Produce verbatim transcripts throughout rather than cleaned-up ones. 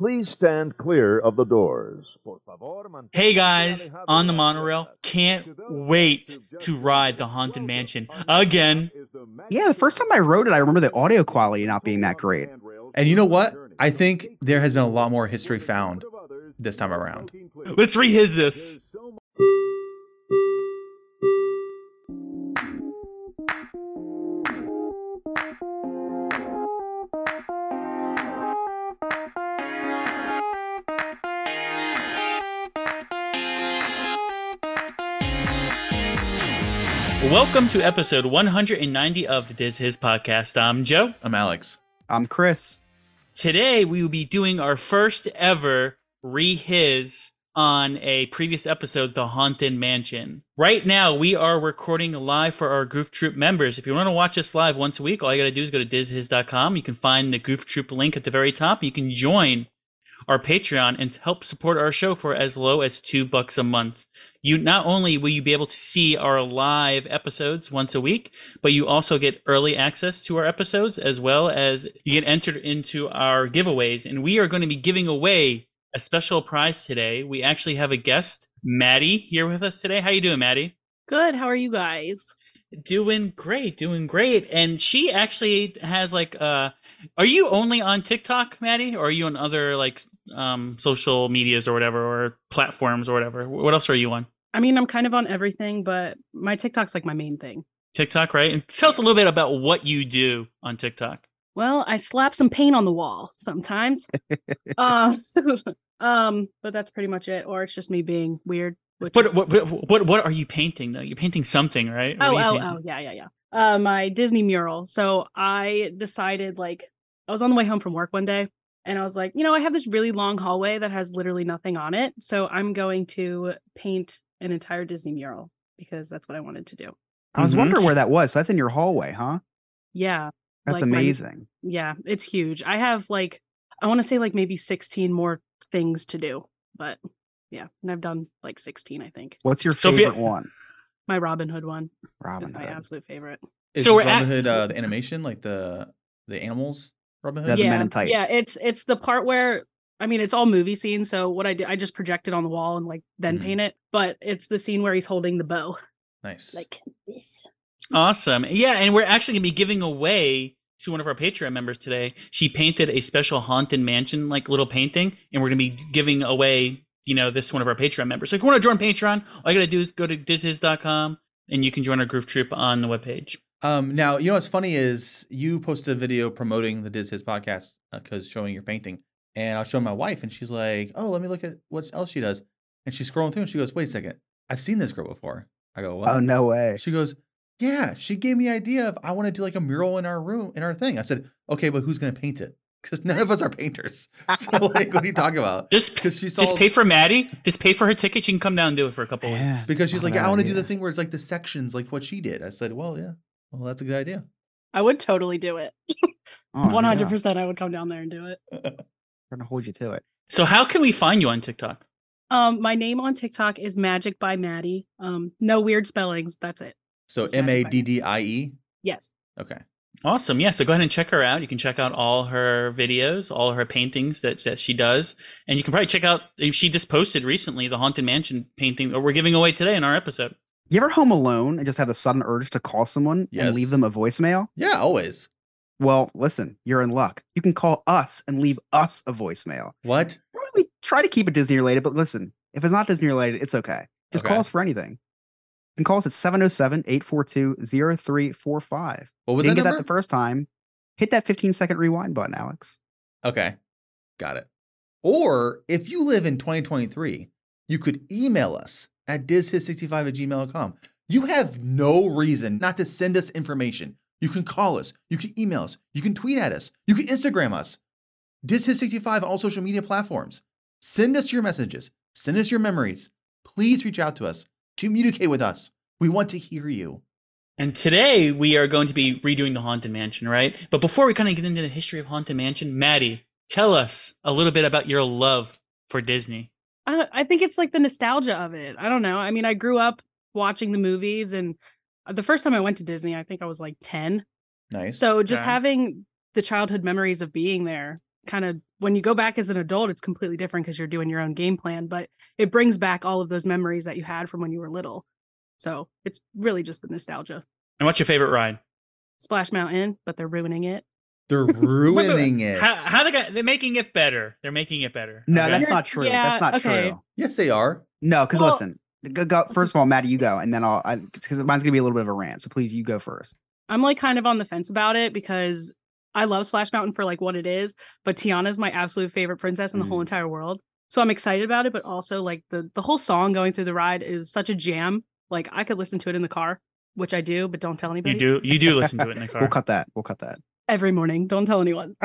Please stand clear of the doors. Hey guys, on the monorail, can't wait to ride the Haunted Mansion again. Yeah, the first time I rode it, I remember the audio quality not being that great. And you know what? I think there has been a lot more history found this time around. Let's rehiz this. Welcome to episode one hundred ninety of the Diz His podcast. I'm Joe. I'm Alex. I'm Chris. Today we will be doing our first ever rehiz on a previous episode, The Haunted Mansion. Right now we are recording live for our Goof Troop members. If you want to watch us live once a week, all you got to do is go to diz his dot com. You can find the Goof Troop link at the very top. You can join our Patreon and help support our show for as low as two bucks a month. You not only will you be able to see our live episodes once a week, but you also get early access to our episodes, as well as you get entered into our giveaways. And we are going to be giving away a special prize today. We actually have a guest, Maddie, here with us today. How you doing, Maddie? Good. How are you guys? Doing great, doing great. And she actually has like, uh, are you only on TikTok, Maddie? Or are you on other like um, social medias or whatever, or platforms or whatever? What else are you on? I mean, I'm kind of on everything, but my TikTok's like my main thing. TikTok, right? And tell us a little bit about what you do on TikTok. Well, I slap some paint on the wall sometimes. uh, um, but that's pretty much it. Or it's just me being weird. Which what, is- what what what what are you painting though? You're painting something, right? What oh, oh, painting? oh, yeah, yeah, yeah. Uh, my Disney mural. So I decided, like, I was on the way home from work one day, and I was like, you know, I have this really long hallway that has literally nothing on it. So I'm going to paint an entire Disney mural because that's what I wanted to do. I was Mhm. wondering where that was. So that's in your hallway, huh? Yeah. That's like my- amazing. yeah, it's huge. I have like, I want to say like maybe sixteen more things to do, but yeah, and I've done like sixteen, I think. What's your So if you- favorite one? My Robin Hood one. Robin That's my Hood. absolute favorite. Is So we're Robin at- Hood uh, the animation, like the the animals Robin Yeah, Hood? the yeah, men in tights. yeah, it's it's the part where, I mean, it's all movie scenes. So what I did, I just project it on the wall and like then Mhm. paint it. But it's the scene where he's holding the bow, Nice. like this. Awesome. Yeah, and we're actually gonna be giving away to one of our Patreon members today. She painted a special Haunted Mansion like little painting, and we're gonna be giving away, you know, this to one of our Patreon members. So if you want to join Patreon, all you gotta do is go to diz his dot com and you can join our Groove Troop on the webpage. Um, now, you know what's funny is you posted a video promoting the Diz His podcast because showing your painting. And I was showing my wife, and she's like, oh, let me look at what else she does. And she's scrolling through, and she goes, wait a second. I've seen this girl before. I go, what? Oh, no way. She goes, yeah, she gave me an idea of I want to do like a mural in our room, in our thing. I said, okay, but who's going to paint it? Because none of us are painters. So like, what are you talking about? Just, Because she saw, just pay for Maddie. Just pay for her ticket. She can come down and do it for a couple weeks. Yeah. because she's Not a like, yeah, bad I want to do idea. the thing where it's like the sections, like what she did. I said, well, yeah, well, that's a good idea. I would totally do it. Oh, One hundred yeah. percent, I would come down there and do it. We're gonna hold you to it. So how can we find you on TikTok? Um, my name on TikTok is Magic by Maddie. Um, no weird spellings. That's it. So Just M A Magic by D D I E. Yes. Okay. Awesome. Yeah. So go ahead and check her out. You can check out all her videos, all her paintings that, that she does. And you can probably check out, she just posted recently the Haunted Mansion painting that we're giving away today in our episode. You ever home alone and just have the sudden urge to call someone Yes. and leave them a voicemail? Yeah, always. Well, listen, you're in luck. You can call us and leave us a voicemail. What? We try to keep it Disney related, but listen, if it's not Disney related, it's okay. Just Okay. call us for anything. You can call us at seven oh seven, eight four two, oh three four five. What was Didn't that get number? that the first time. Hit that fifteen second rewind button, Alex. Okay. Got it. Or if you live in twenty twenty-three, you could email us at diz his sixty-five at gmail dot com. You have no reason not to send us information. You can call us. You can email us. You can tweet at us. You can Instagram us. diz his sixty-five on all social media platforms. Send us your messages. Send us your memories. Please reach out to us. Communicate with us. We want to hear you. And today we are going to be redoing the Haunted Mansion, right? But before we kind of get into the history of Haunted Mansion, Maddie, tell us a little bit about your love for Disney. I, I think it's like the nostalgia of it. I don't know. I mean, I grew up watching the movies, and the first time I went to Disney, I think I was like ten. Nice. So just Okay. having the childhood memories of being there kind of when you go back as an adult, it's completely different because you're doing your own game plan, but it brings back all of those memories that you had from when you were little. So it's really just the nostalgia. And what's your favorite ride? Splash Mountain, but they're ruining it. They're ruining it. How, how they got, they're making it better. They're making it better. No, okay? that's You're- not true. yeah, that's not okay. true. Yes, they are. No, because Well- listen, go, go, first of all, Maddie, you go, and then I'll, because mine's gonna be a little bit of a rant. So please, you go first. I'm like kind of on the fence about it because I love Splash Mountain for like what it is, but Tiana's my absolute favorite princess in the whole Mm. entire world. So I'm excited about it, but also like the the whole song going through the ride is such a jam. Like I could listen to it in the car, which I do, but don't tell anybody. You do you do listen to it in the car. We'll cut that. We'll cut that. Every morning. Don't tell anyone.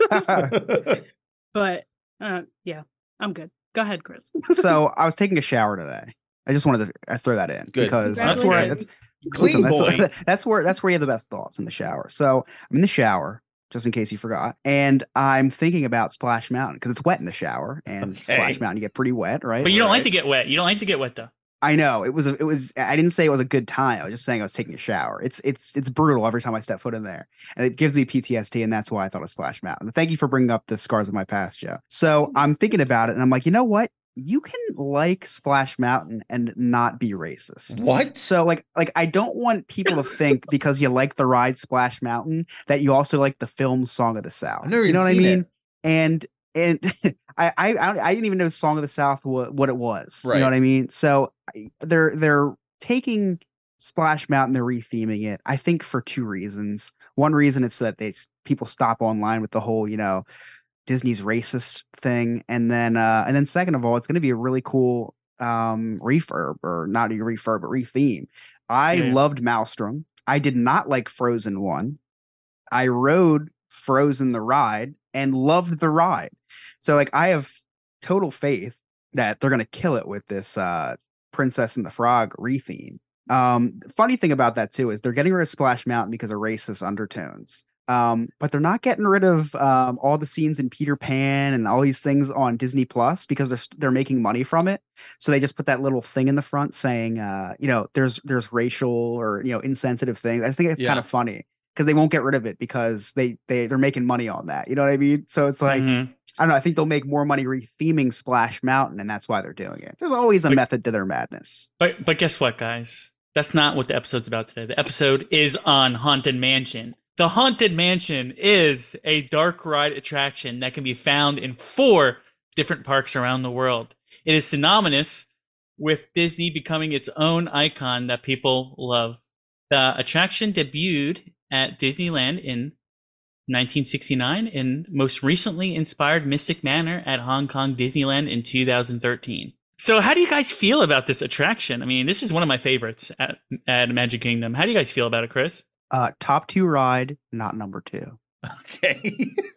But uh, yeah, I'm good. Go ahead, Chris. So I was taking a shower today. I just wanted to uh, throw that in Good. because that's where I, that's, Clean listen, that's, boy. that's where that's where you have the best thoughts in the shower. So I'm in the shower, just in case you forgot, and I'm thinking about Splash Mountain because it's wet in the shower, and Okay. Splash Mountain you get pretty wet, right? But you don't like Right. to get wet. You don't like to get wet though. I know it was a, it was I didn't say it was a good time. I was just saying I was taking a shower. It's it's it's brutal every time I step foot in there, and it gives me P T S D, and that's why I thought of Splash Mountain. But thank you for bringing up the scars of my past, Joe. So I'm thinking about it, and I'm like, you know what? You can like Splash Mountain and not be racist. What? So like like I don't want people to think because you like the ride Splash Mountain that you also like the film Song of the South. I've never you know even what I seen mean? it. And and I, I I didn't even know Song of the South what, what it was. You Right. know what I mean? So I- they're they're taking Splash Mountain, they're retheming it. I think for two reasons. One reason it's so that they s- people stop online with the whole you know Disney's racist thing, and then uh and then second of all, it's going to be a really cool um refurb or not a refurb but retheme. I Yeah. loved Maelstrom. I did not like Frozen one. I rode Frozen the ride and loved the ride. So like I have total faith that they're gonna kill it with this uh Princess and the Frog retheme. Um the funny thing about that too is they're getting rid of Splash Mountain because of racist undertones. Um, but they're not getting rid of um all the scenes in Peter Pan and all these things on Disney Plus because they're st- they're making money from it. So they just put that little thing in the front saying uh, you know, there's there's racial or you know, insensitive things. I think it's Yeah. kind of funny because they won't get rid of it because they they they're making money on that. You know what I mean? So it's like Mhm. I don't know. I think they'll make more money retheming Splash Mountain, and that's why they're doing it. There's always a Like- method to their madness. But but guess what, guys? That's not what the episode's about today. The episode is on Haunted Mansion. The Haunted Mansion is a dark ride attraction that can be found in four different parks around the world. It is synonymous with Disney becoming its own icon that people love. The attraction debuted at Disneyland in nineteen sixty-nine and most recently inspired Mystic Manor at Hong Kong Disneyland in two thousand thirteen. So how do you guys feel about this attraction? I mean, this is one of my favorites at, at Magic Kingdom. How do you guys feel about it, Chris? Uh, top two ride, not number two. Okay.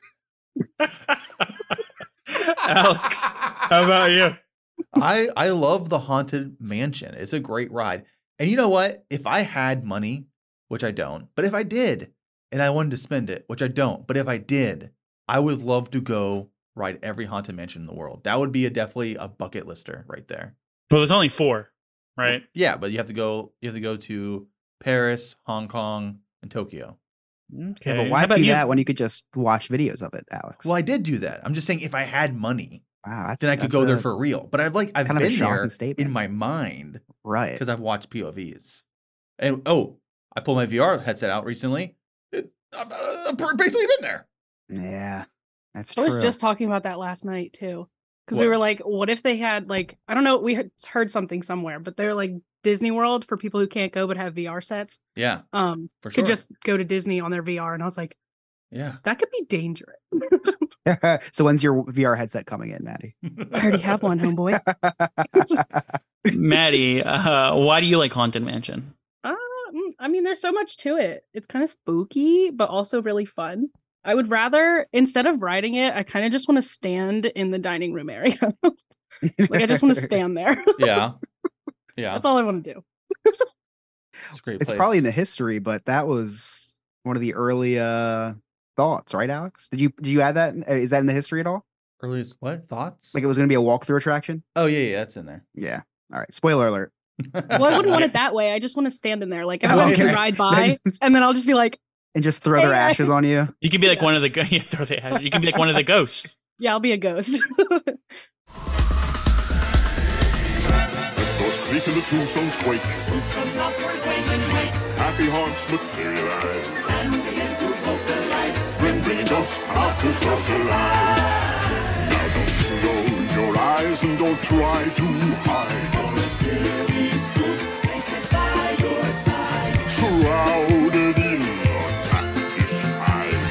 Alex, how about you? I I love the Haunted Mansion. It's a great ride. And you know what? If I had money, which I don't, but if I did and I wanted to spend it, which I don't, but if I did, I would love to go ride every Haunted Mansion in the world. That would be a definitely a bucket lister right there. Well, there's only four, right? Yeah, but you have to go you have to go to Paris, Hong Kong, and Tokyo. Okay. Yeah, but How why about do you? that when you could just watch videos of it, Alex? Well, I did do that. I'm just saying if I had money, Wow, that's, then I could that's go there a- for real. But I've like I've kind of a been shocking there statement. in my mind right. because I've watched P O Vs. And oh, I pulled my V R headset out recently. It, I've, uh, I've basically been there. Yeah, that's I true. was just talking about that last night too. Because we What? were like, what if they had like, I don't know, we had heard something somewhere, but they're like Disney World for people who can't go but have V R sets. Yeah, Um, for could sure. just go to Disney on their V R. And I was like, yeah. that could be dangerous. So when's your V R headset coming in, Maddie? I already have one, homeboy. Maddie, uh, why do you like Haunted Mansion? Uh, mm, I mean, there's so much to it. It's kind of spooky, but also really fun. I would rather, instead of riding it, I kind of just want to stand in the dining room area. Like, I just want to stand there. Yeah. Yeah. That's all I want to do. It's a great It's place. probably in the history, but that was one of the early uh thoughts, right, Alex? Did you did you add that? in- uh, Is that in the history at all? earliest what? Thoughts? Like it was going to be a walkthrough attraction? oh yeah, yeah, that's in there. Yeah. All right. Spoiler alert. Well, I wouldn't want it that way. I just want to stand in there. Like, Oh, everyone okay. can ride by, and then I'll just be like, and just throw their Hey, ashes guys. on you. You can be like one of the go- yeah, throw the ash- you can be like one of the ghosts. Yeah, I'll be a ghost. Let those creak and the tombstones quake. Happy hearts materialize. Bring, bring ghosts out to socialize. Now don't close your eyes and don't try to hide. Shrouded in your catfish eyes.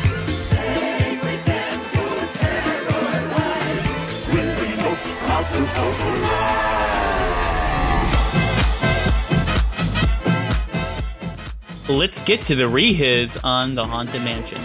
Bring, bring ghosts out to socialize. Let's get to the rehiz on the Haunted Mansion.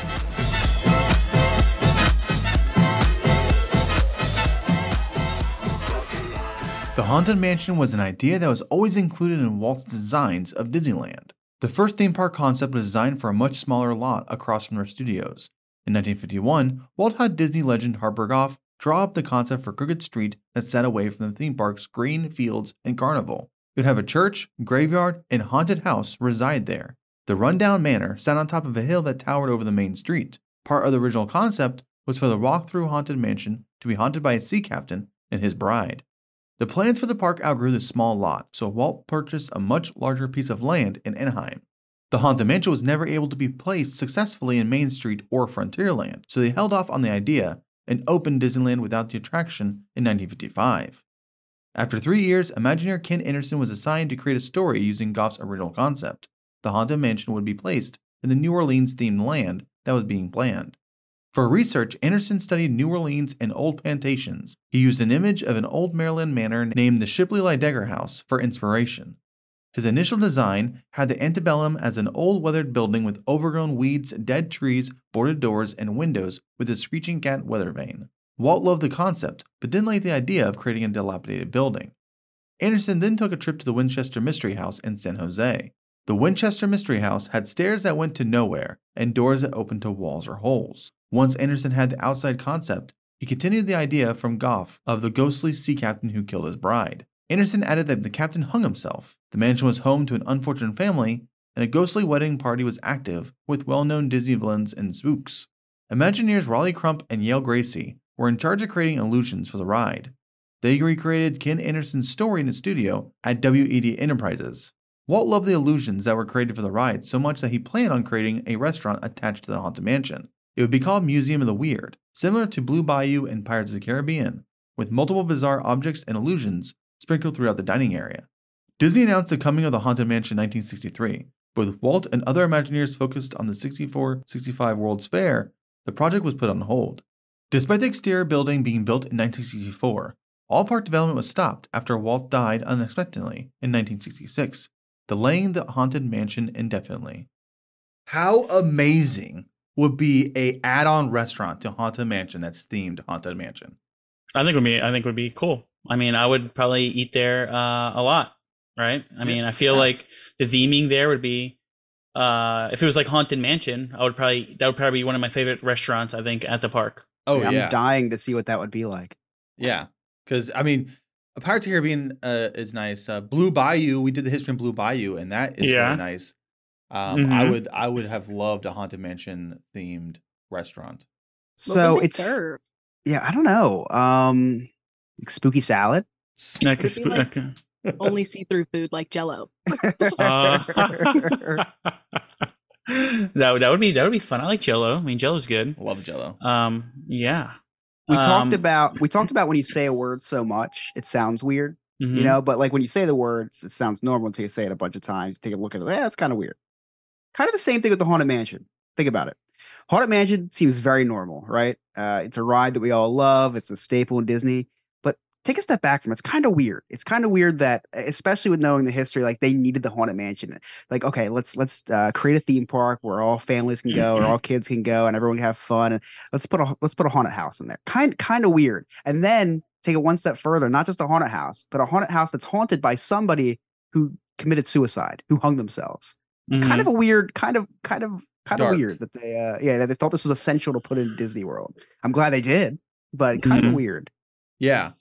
The Haunted Mansion was an idea that was always included in Walt's designs of Disneyland. The first theme park concept was designed for a much smaller lot across from their studios. In nineteen fifty-one, Walt had Disney legend Harper Goff draw up the concept for Crooked Street that sat away from the theme park's green fields and carnival. It would have a church, graveyard, and haunted house reside there. The rundown manor sat on top of a hill that towered over the main street. Part of the original concept was for the walk-through Haunted Mansion to be haunted by a sea captain and his bride. The plans for the park outgrew the small lot, so Walt purchased a much larger piece of land in Anaheim. The Haunted Mansion was never able to be placed successfully in Main Street or Frontierland, so they held off on the idea and opened Disneyland without the attraction in nineteen fifty-five. After three years, Imagineer Ken Anderson was assigned to create a story using Goff's original concept. The Haunted Mansion would be placed in the New Orleans-themed land that was being planned. For research, Anderson studied New Orleans and old plantations. He used an image of an old Maryland manor named the Shipley Lydecker House for inspiration. His initial design had the antebellum as an old weathered building with overgrown weeds, dead trees, boarded doors, and windows with a screeching cat weather vane. Walt loved the concept, but didn't like the idea of creating a dilapidated building. Anderson then took a trip to the Winchester Mystery House in San Jose. The Winchester Mystery House had stairs that went to nowhere and doors that opened to walls or holes. Once Anderson had the outside concept, he continued the idea from Goff of the ghostly sea captain who killed his bride. Anderson added that the captain hung himself. The mansion was home to an unfortunate family, and a ghostly wedding party was active with well-known Disney villains and spooks. Imagineers Raleigh Crump and Yale Gracie were in charge of creating illusions for the ride. They recreated Ken Anderson's story in the studio at W E D Enterprises. Walt loved the illusions that were created for the ride so much that he planned on creating a restaurant attached to the Haunted Mansion. It would be called Museum of the Weird, similar to Blue Bayou and Pirates of the Caribbean, with multiple bizarre objects and illusions sprinkled throughout the dining area. Disney announced the coming of the Haunted Mansion in nineteen sixty-three, but with Walt and other Imagineers focused on the sixty-four sixty-five World's Fair, the project was put on hold. Despite the exterior building being built in nineteen sixty-four, all park development was stopped after Walt died unexpectedly in nineteen sixty-six, delaying the Haunted Mansion indefinitely. How amazing would be a add-on restaurant to Haunted Mansion that's themed Haunted Mansion? I think would be I think would be cool. I mean, I would probably eat there uh, a lot, right? I mean, I feel Yeah. like the theming there would be uh, if it was like Haunted Mansion, I would probably that would probably be one of my favorite restaurants, I think, at the park. Oh, I'm yeah. dying to see what that would be like. Yeah. Because, I mean, Pirates of the Caribbean uh, is nice. Uh, Blue Bayou, we did the history in Blue Bayou, and that is Yeah. really nice. Um, I Mhm. would I would have loved a Haunted Mansion themed restaurant. What So would they it's serve? yeah, I don't know. Um, like spooky salad. Like a Would it be sp- like- like a- Only see-through food like Jello. Uh, that would that would be that would be fun. I like Jello. I mean, Jello's good. Love Jello. Um, yeah. We Um, talked about we talked about when you say a word so much, it sounds weird, mhm. you know. But like when you say the words, it sounds normal until you say it a bunch of times. Take a look at it. Yeah, that's kind of weird. Kind of the same thing with the Haunted Mansion. Think about it. Haunted Mansion seems very normal, right? Uh, it's a ride that we all love. It's a staple in Disney. But take a step back from it. It's kind of weird. It's kind of weird that, especially with knowing the history, like they needed the Haunted Mansion. Like, okay, let's let's uh, create a theme park where all families can go, or all kids can go, and everyone can have fun. And let's put a let's put a haunted house in there. Kind kind of weird. And then take it one step further. Not just a haunted house, but a haunted house that's haunted by somebody who committed suicide, who hung themselves. Mhm. Kind of a weird, kind of kind of kind Dark. of weird that they uh yeah that they thought this was essential to put in Disney World. I'm glad they did, but kind of Mhm. weird. Yeah.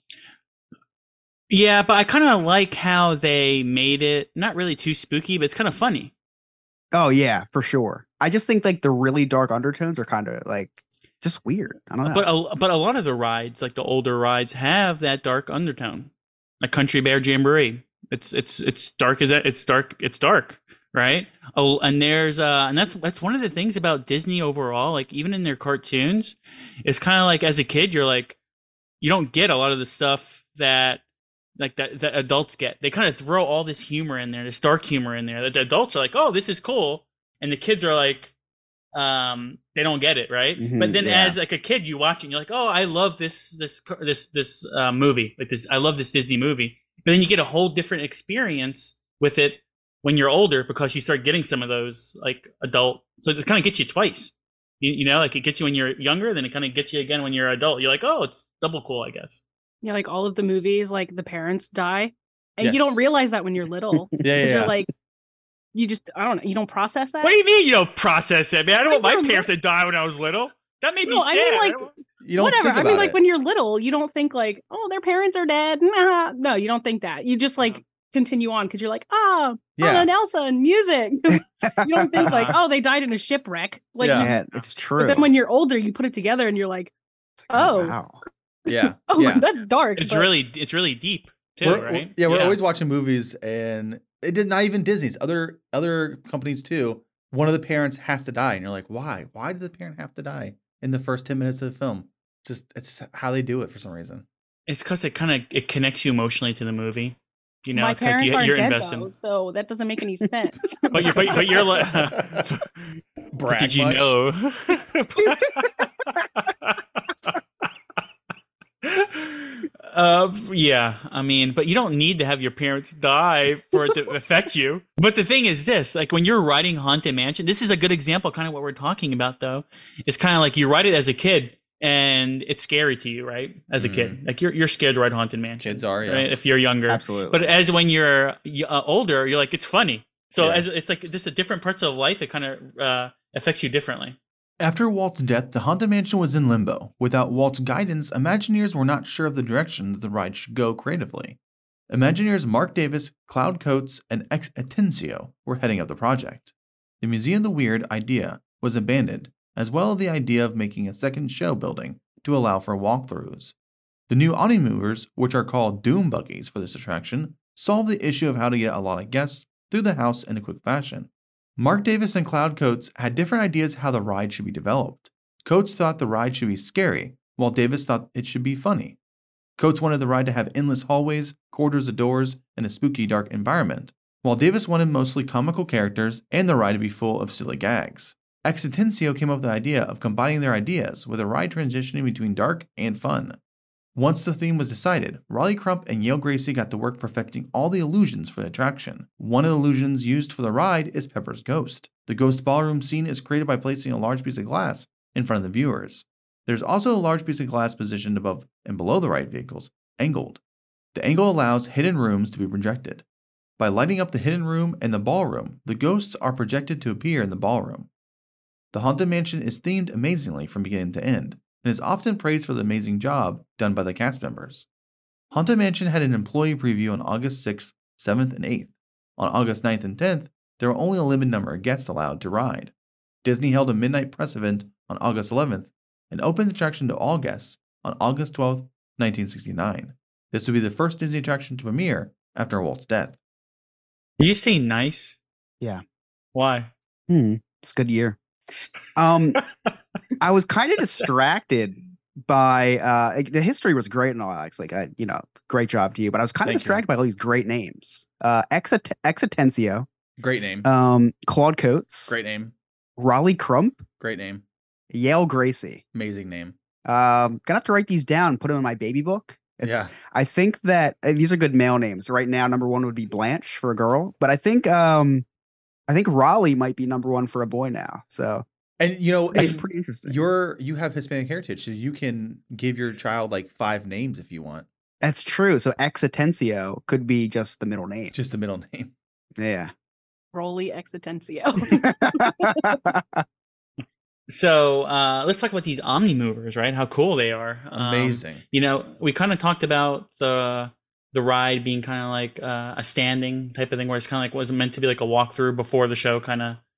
Yeah, but I kind of like how they made it not really too spooky, but it's kind of funny. Oh yeah, for sure. I just think like the really dark undertones are kind of like just weird. I don't know. But a, but a lot of the rides, like the older rides, have that dark undertone. Like Country Bear Jamboree, it's it's it's dark as it's dark it's dark, right? Oh, and there's uh, and that's that's one of the things about Disney overall. Like even in their cartoons, it's kind of like as a kid, you're like, you don't get a lot of the stuff that like that, that adults get. They kind of throw all this humor in there, this dark humor in there. That the adults are like, oh, this is cool, and the kids are like, um they don't get it, right? Mhm, but then yeah. as like a kid you watch it and you're like, oh, I love this this this this uh movie, like this I love this Disney movie. But then you get a whole different experience with it when you're older because you start getting some of those like adult, so it kind of gets you twice, you, you know, like it gets you when you're younger, then it kind of gets you again when you're an adult. You're like, oh, it's double cool, I guess. Yeah, like all of the movies, like the parents die, and Yes. you don't realize that when you're little. Yeah, yeah, Because yeah. you're like, you just, I don't know, you don't process that. What do you mean you don't process it, man? I don't want Like, my you're parents to die when I was little. That made me No, sad. I mean, like, don't- You don't Whatever. think I mean, about like it. when you're little, you don't think like, oh, their parents are dead. Nah. No, you don't think that. You just like continue on because you're like, ah, Yeah. Anna and Elsa and music. You don't think like, oh, they died in a shipwreck. Like, Yeah. you yeah, just- it's true. but then when you're older, you put it together and you're like, It's like, oh. wow. Yeah. oh, yeah. that's dark. it's but- really it's really deep too, We're- right? we're- yeah, we're always watching movies, and it did not even Disney's, other other companies too. One of the parents has to die, and you're like, why? Why did the parent have to die in the first ten minutes of the film? Just it's how they do it for some reason. It's because it kind of it connects you emotionally to the movie. You know, My it's 'cause parents you, aren't you're dead invested. though, so that doesn't make any sense. But you're but, but you're like, but Brag did you much? know? Uh, yeah, I mean, but you don't need to have your parents die for it to affect you. But the thing is this, like when you're writing Haunted Mansion, this is a good example, kind of what we're talking about though. It's kind of like you write it as a kid and it's scary to you, right? As a kid, like you're, you're scared to write Haunted Mansion. Kids are, yeah. Right? If you're younger. Absolutely. But as when you're uh, older, you're like, it's funny. So Yeah. as it's like just a different parts of life, it kind of uh, affects you differently. After Walt's death, the Haunted Mansion was in limbo. Without Walt's guidance, Imagineers were not sure of the direction that the ride should go creatively. Imagineers Mark Davis, Cloud Coates, and Ex Atencio were heading up the project. The Museum of the Weird idea was abandoned, as well as the idea of making a second show building to allow for walkthroughs. The new Omnimovers, which are called Doom Buggies for this attraction, solve the issue of how to get a lot of guests through the house in a quick fashion. Mark Davis and Cloud Coates had different ideas how the ride should be developed. Coates thought the ride should be scary, while Davis thought it should be funny. Coates wanted the ride to have endless hallways, corridors of doors, and a spooky dark environment, while Davis wanted mostly comical characters and the ride to be full of silly gags. Ex Atencio came up with the idea of combining their ideas with a ride transitioning between dark and fun. Once the theme was decided, Raleigh Crump and Yale Gracie got to work perfecting all the illusions for the attraction. One of the illusions used for the ride is Pepper's ghost. The ghost ballroom scene is created by placing a large piece of glass in front of the viewers. There's also a large piece of glass positioned above and below the ride vehicles, angled. The angle allows hidden rooms to be projected. By lighting up the hidden room and the ballroom, the ghosts are projected to appear in the ballroom. The Haunted Mansion is themed amazingly from beginning to end, and is often praised for the amazing job done by the cast members. Haunted Mansion had an employee preview on August sixth, seventh, and eighth. On August ninth and tenth, there were only a limited number of guests allowed to ride. Disney held a midnight press event on August eleventh and opened the attraction to all guests on August twelfth, nineteen sixty-nine. This would be the first Disney attraction to premiere after Walt's death. Did you say nice? Yeah. Why? Hmm. It's a good year. Um, I was kind of distracted by uh like, the history was great and all, Alex. Like, I, you know, great job to you. But I was kind of Thank you. distracted by all these great names. Uh, Ex Ex Atencio, Great name. um, Claude Coates, Great name. Raleigh Crump, Great name. Yale Gracie. Amazing name. Um, gonna have to write these down and put them in my baby book. It's, Yeah. I think that uh, these are good male names. Right now, number one would be Blanche for a girl, but I think um, I think Raleigh might be number one for a boy now. So And you know, it's if pretty interesting. you're you have Hispanic heritage, so you can give your child like five names if you want. That's true. So Ex Atencio could be just the middle name. Just the middle name. Yeah. Rolly Exitencio. So uh, let's talk about these Omni Movers, right? How cool they are. Um, Amazing. you know, we kind of talked about the the ride being kind of like uh, a standing type of thing, where it's kind of like wasn't meant to be like a walkthrough before the show kind of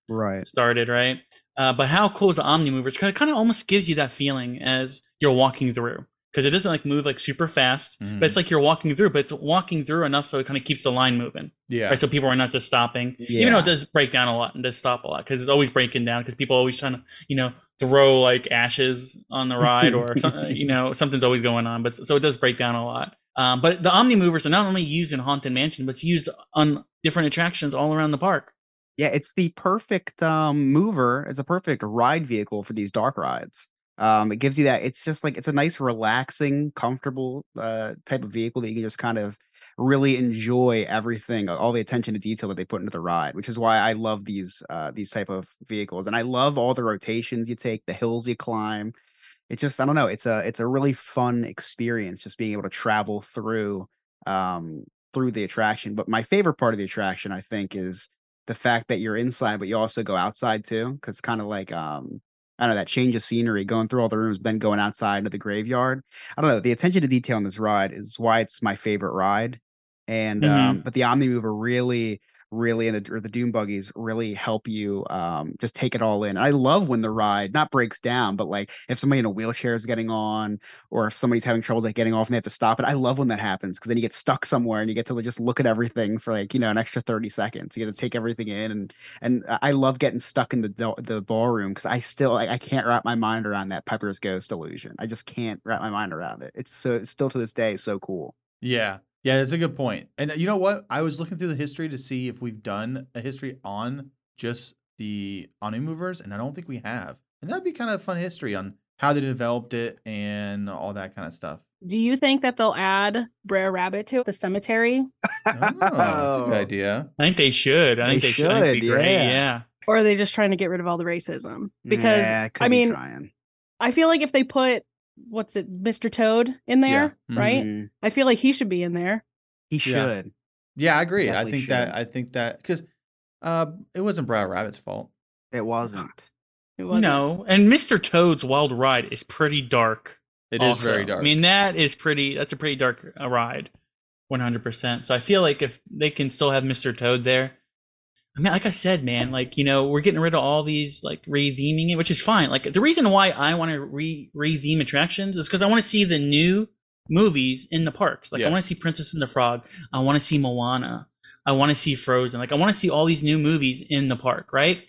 Right. started, right? Uh, but how cool is the Omnimovers? Because it kind of almost gives you that feeling as you're walking through. Because it doesn't like move like super fast, Mhm. but it's like you're walking through, but it's walking through enough so it kind of keeps the line moving. Yeah. Right, so people are not just stopping, Yeah. even though it does break down a lot and does stop a lot because it's always breaking down because people are always trying to, you know, throw like ashes on the ride or something, you know, something's always going on. But so it does break down a lot. Um, but the Omnimovers are not only used in Haunted Mansion, but it's used on different attractions all around the park. Yeah, it's the perfect um, mover. It's a perfect ride vehicle for these dark rides. Um, it gives you that. It's just like it's a nice, relaxing, comfortable uh, type of vehicle that you can just kind of really enjoy everything, all the attention to detail that they put into the ride, which is why I love these uh, these type of vehicles, and I love all the rotations you take, the hills you climb. It's just I don't know. It's a it's a really fun experience just being able to travel through um, through the attraction. But my favorite part of the attraction, I think, is the fact that you're inside, but you also go outside too, because kind of like um, I don't know that change of scenery, going through all the rooms, then going outside into the graveyard. I don't know. The attention to detail on this ride is why it's my favorite ride. And um, Mhm. but the Omnimover really, really, and the or the Doom buggies really help you um just take it all in. I love when the ride not breaks down, but like if somebody in a wheelchair is getting on, or if somebody's having trouble like getting off and they have to stop it. I love when that happens because then you get stuck somewhere and you get to just look at everything for like you know an extra thirty seconds. You get to take everything in, and and I I love getting stuck in the the, the ballroom because I still like I can't wrap my mind around that Pepper's Ghost illusion. I just can't wrap my mind around it. It's so it's still to this day so cool. Yeah. Yeah, that's a good point. And uh, you know what? I was looking through the history to see if we've done a history on just the Omnimovers, and I don't think we have. And that'd be kind of fun history on how they developed it and all that kind of stuff. Do you think that they'll add Brer Rabbit to the cemetery? Oh, that's a good idea. I think they should. I They think they should. I think it'd be should, great. yeah. Yeah. Or are they just trying to get rid of all the racism? Because Nah, could I be mean, trying. I feel like if they put what's it, Mister Toad in there, Yeah. right? Mhm. I feel like he should be in there. He Yeah. should. Yeah, I agree. I Definitely think that should. I think that because uh, it wasn't Brow Rabbit's fault. It wasn't. It wasn't. No. And Mister Toad's Wild Ride is pretty dark. It is also. very dark. I mean, that is pretty, that's a pretty dark uh, ride. one hundred percent. So I feel like if they can still have Mister Toad there, I mean, like I said, man, like, you know, we're getting rid of all these, like, re-theming it, which is fine. Like, the reason why I want to re- re-theme attractions is because I want to see the new movies in the parks. Like, I Yes. want to see Princess and the Frog. I want to see Moana. I want to see Frozen. Like, I want to see all these new movies in the park, right?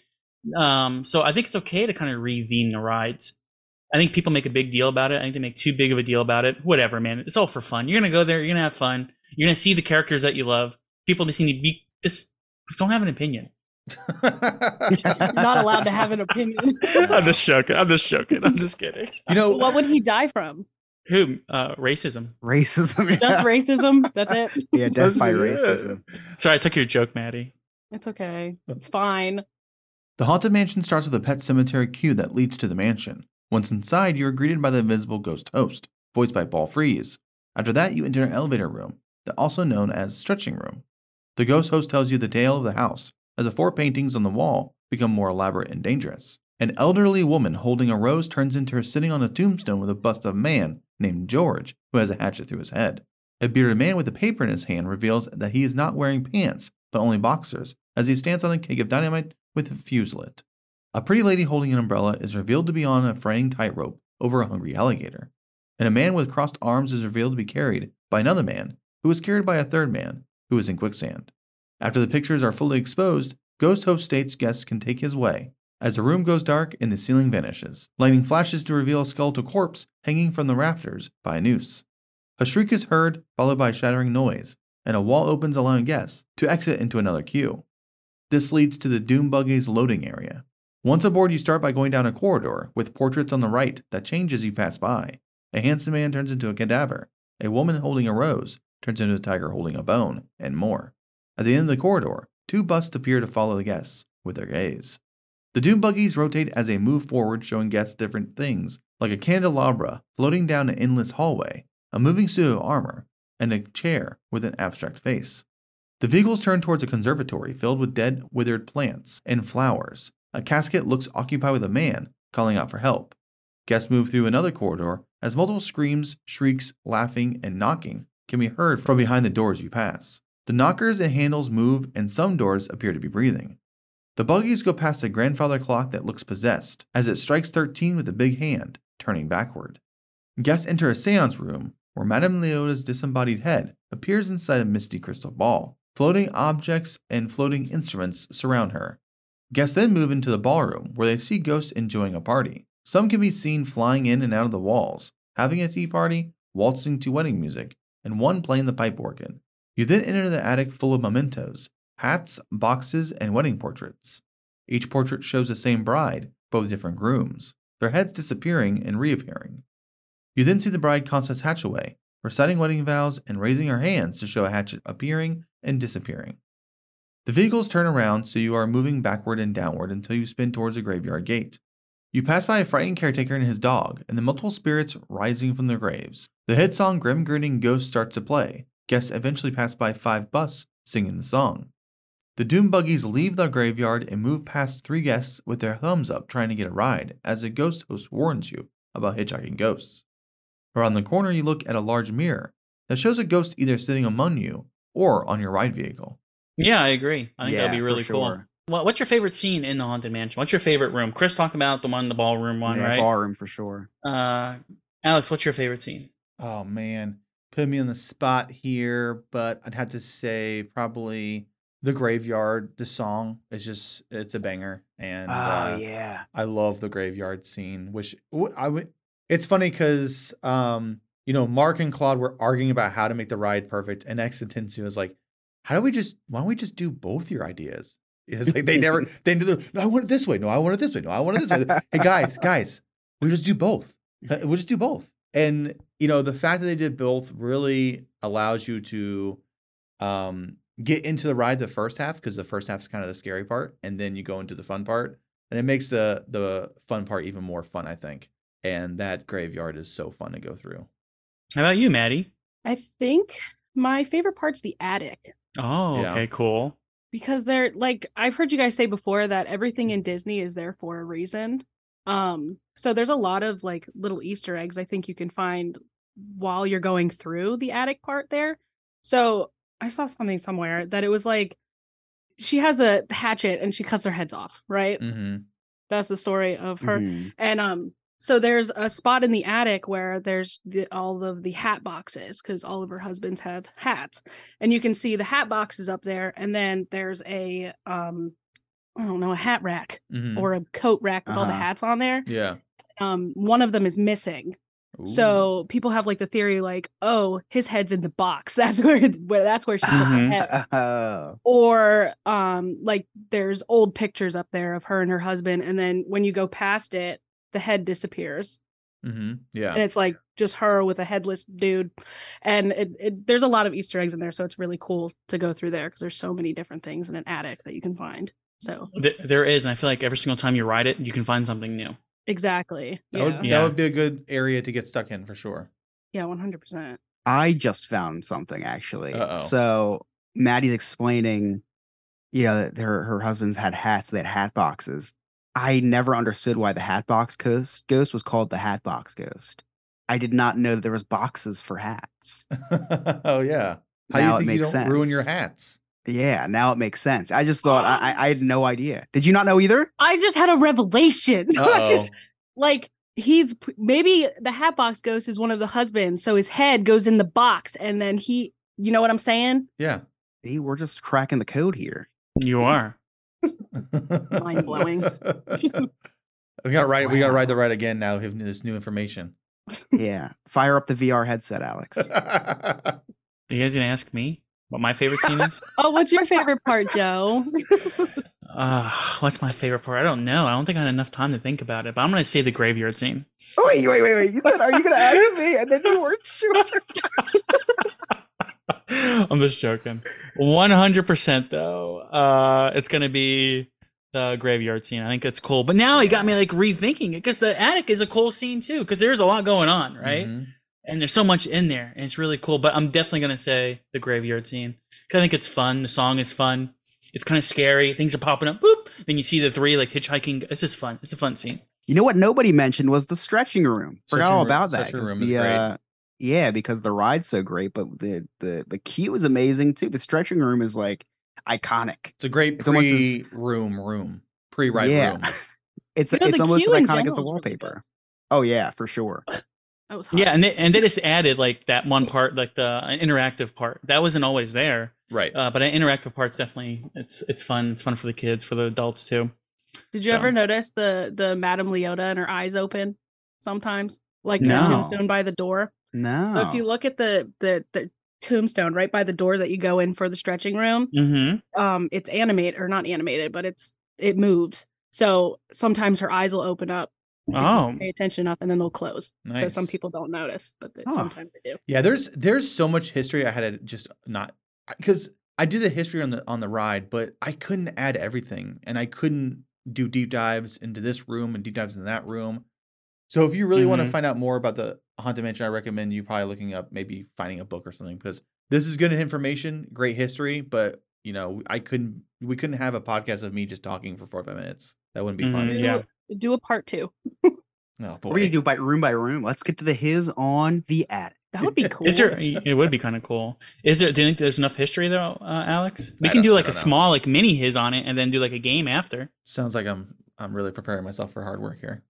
Um, so I think it's okay to kind of re-theme the rides. I think people make a big deal about it. I think they make too big of a deal about it. Whatever, man. It's all for fun. You're going to go there. You're going to have fun. You're going to see the characters that you love. People just need to be, just, just don't have an opinion. You're not allowed to have an opinion. I'm just joking. I'm just joking. I'm just kidding. You know, What would he die from? Who? Uh, racism. Racism. Yeah. Just racism? That's it? Yeah, death by Yeah. racism. Sorry, I took your joke, Maddie. It's okay. It's fine. the Haunted Mansion starts with a pet cemetery queue that leads to the mansion. Once inside, you are greeted by the invisible ghost host, voiced by Paul Frees. After that, you enter an elevator room, also known as stretching room. The ghost host tells you the tale of the house, as the four paintings on the wall become more elaborate and dangerous. An elderly woman holding a rose turns into her sitting on a tombstone with a bust of a man named George, who has a hatchet through his head. A bearded man with a paper in his hand reveals that he is not wearing pants, but only boxers, as he stands on a cake of dynamite with a fuse lit. A pretty lady holding an umbrella is revealed to be on a fraying tightrope over a hungry alligator. And a man with crossed arms is revealed to be carried by another man, who is carried by a third man, who is in quicksand. After the pictures are fully exposed, Ghost Host states guests can take his way, as the room goes dark and the ceiling vanishes. Lightning flashes to reveal a skeletal corpse hanging from the rafters by a noose. A shriek is heard, followed by a shattering noise, and a wall opens allowing guests to exit into another queue. This leads to the Doom Buggy's loading area. Once aboard, you start by going down a corridor with portraits on the right that change as you pass by. A handsome man turns into a cadaver, a woman holding a rose turns into a tiger holding a bone, and more. At the end of the corridor, two busts appear to follow the guests with their gaze. The Doom Buggies rotate as they move forward, showing guests different things, like a candelabra floating down an endless hallway, a moving suit of armor, and a chair with an abstract face. The vehicles turn towards a conservatory filled with dead, withered plants and flowers. A casket looks occupied with a man calling out for help. Guests move through another corridor as multiple screams, shrieks, laughing, and knocking can be heard from behind the doors you pass. The knockers and handles move and some doors appear to be breathing. The buggies go past a grandfather clock that looks possessed as it strikes thirteen with a big hand, turning backward. Guests enter a seance room where Madame Leota's disembodied head appears inside a misty crystal ball. Floating objects and floating instruments surround her. Guests then move into the ballroom where they see ghosts enjoying a party. Some can be seen flying in and out of the walls, having a tea party, waltzing to wedding music, and one playing the pipe organ. You then enter the attic full of mementos, hats, boxes, and wedding portraits. Each portrait shows the same bride, but with different grooms, their heads disappearing and reappearing. You then see the bride Constance Hatchaway, reciting wedding vows and raising her hands to show a hatchet appearing and disappearing. The vehicles turn around so you are moving backward and downward until you spin towards the graveyard gate. You pass by a frightened caretaker and his dog, and the multiple spirits rising from their graves. The hit song Grim Grinning Ghost starts to play. Guests eventually pass by five bus singing the song. The doom buggies leave the graveyard and move past three guests with their thumbs up trying to get a ride as a ghost host warns you about hitchhiking ghosts. Around the corner you look at a large mirror that shows a ghost either sitting among you or on your ride vehicle. Yeah, I agree. I think Yeah, that'd be for really cool. sure. What, what's your favorite scene in the Haunted Mansion? What's your favorite room? Chris talked about the one, the ballroom one, Yeah, right? ballroom for sure. Uh, Alex, what's your favorite scene? Oh man, put me on the spot here, but I'd have to say probably the graveyard. The song is just it's a banger, and Oh uh, yeah. I love the graveyard scene. Which wh- I would. It's funny because um, you know, Mark and Claude were arguing about how to make the ride perfect, and Exitensu was like, "How do we just? Why don't we just do both your ideas?" It's like they never they do. No, I want it this way. No, I want it this way. No, I want it this way. Hey guys, guys, we just do both. We'll just do both. And you know, the fact that they did both really allows you to um, get into the ride the first half, because the first half is kind of the scary part, and then you go into the fun part, and it makes the the fun part even more fun, I think. And that graveyard is so fun to go through. How about you, Maddie? I think my favorite part's the attic. Oh, Yeah. okay, cool. Because they're like, I've heard you guys say before that everything in Disney is there for a reason. Um, so there's a lot of like little Easter eggs I think you can find while you're going through the attic part there. So I saw something somewhere that it was like she has a hatchet and she cuts their heads off, right? Mm-hmm. That's the story of her. Mhm. And um, so there's a spot in the attic where there's the, all of the hat boxes because all of her husbands had hats, and you can see the hat boxes up there. And then there's a um, I don't know, a hat rack Mm-hmm. or a coat rack with all the Uh-huh. hats on there. Yeah. Um, one of them is missing. Ooh. So people have like the theory, like, oh, his head's in the box. That's where where that's where she put Mhm. the head. Oh. Or um, like there's old pictures up there of her and her husband, and then when you go past it, the head disappears, Mm-hmm. Yeah. and it's like just her with a headless dude. And it, it there's a lot of Easter eggs in there, so it's really cool to go through there because there's so many different things in an attic that you can find. So Th- there is, and I feel like every single time you ride it, you can find something new. exactly, That, yeah, would, Yeah. that would be a good area to get stuck in for sure. yeah, one hundred percent. I just found something actually. Uh-oh. So Maddie's explaining, you know, that her her husband's had hats, they had hat boxes. I never understood why the hat box ghost, ghost was called the hat box ghost. I did not know that there was boxes for hats. Oh yeah. How Now it do you think you makes don't ruin your sense. hats? Yeah, now it makes sense. I just thought I, I I had no idea. Did you not know either? I just had a revelation. Uh-oh. Like he's maybe the hat box ghost is one of the husbands, so his head goes in the box, and then he, you know what I'm saying? Yeah. Hey, we're just cracking the code here. You are. Mind-blowing. we gotta ride. We gotta Wow. ride the ride again now. With this new information. Yeah, fire up the V R headset, Alex. Are you guys gonna ask me what my favorite scene is? Oh, what's your favorite part, Joe? Uh, what's my favorite part? I don't know. I don't think I had enough time to think about it, but I'm gonna say the graveyard scene. Oh, wait, wait, wait, wait. You said, "Are you going to ask me?" And then you weren't sure. I'm just joking. one hundred percent though. Uh, it's gonna be the graveyard scene. I think it's cool. But now it got me like rethinking it because the attic is a cool scene too. Because there's a lot going on, right? Mhm. And there's so much in there, and it's really cool. But I'm definitely gonna say the graveyard scene because I think it's fun. The song is fun. It's kind of scary. Things are popping up. Boop. Then you see the three like hitchhiking. It's just fun. It's a fun scene. You know what nobody mentioned was the stretching room. Forgot Stretching all room- about that. stretching 'cause room is the, great. uh, yeah, because the ride's so great, but the the the queue is amazing too. The stretching room is like iconic. It's a great It's almost as- pre-room room, pre-ride Yeah. room. It's You know, it's the almost as queue in iconic as the general is really good. wallpaper. Oh yeah, for sure. That was hot. Yeah, and they, and they just added like that one part, like the an interactive part that wasn't always there. Right. Uh, but an interactive part's definitely it's it's fun. It's fun for the kids, for the adults too. Did you So- ever notice the the Madame Leota and her eyes open sometimes, like No. the tombstone by the door? No. So if you look at the the the tombstone right by the door that you go in for the stretching room, Mm-hmm. um, it's animated or not animated, but it's it moves. So sometimes her eyes will open up. if you Oh. pay attention enough, and then they'll close. So some Nice. people don't notice, but they, Huh. sometimes they do. Yeah, there's there's so much history I had to just not because I did the history on the on the ride, but I couldn't add everything, and I couldn't do deep dives into this room and deep dives in that room. So if you really want to Mhm. find out more about the Haunted Mansion, I recommend you probably looking up, maybe finding a book or something, because this is good information, great history, but you know I couldn't we couldn't have a podcast of me just talking for forty-five minutes. That wouldn't be fun. Mhm. Do, Yeah. do a part two. No, What are you boy. do by room by room? Let's get to the his on the attic. That would be cool. Is there? It would be kind of cool. Is there? Do you think there's enough history though, uh, Alex? We I can don't- do I like a don't know. small, like mini his on it, and then do like a game after. Sounds like I'm I'm really preparing myself for hard work here.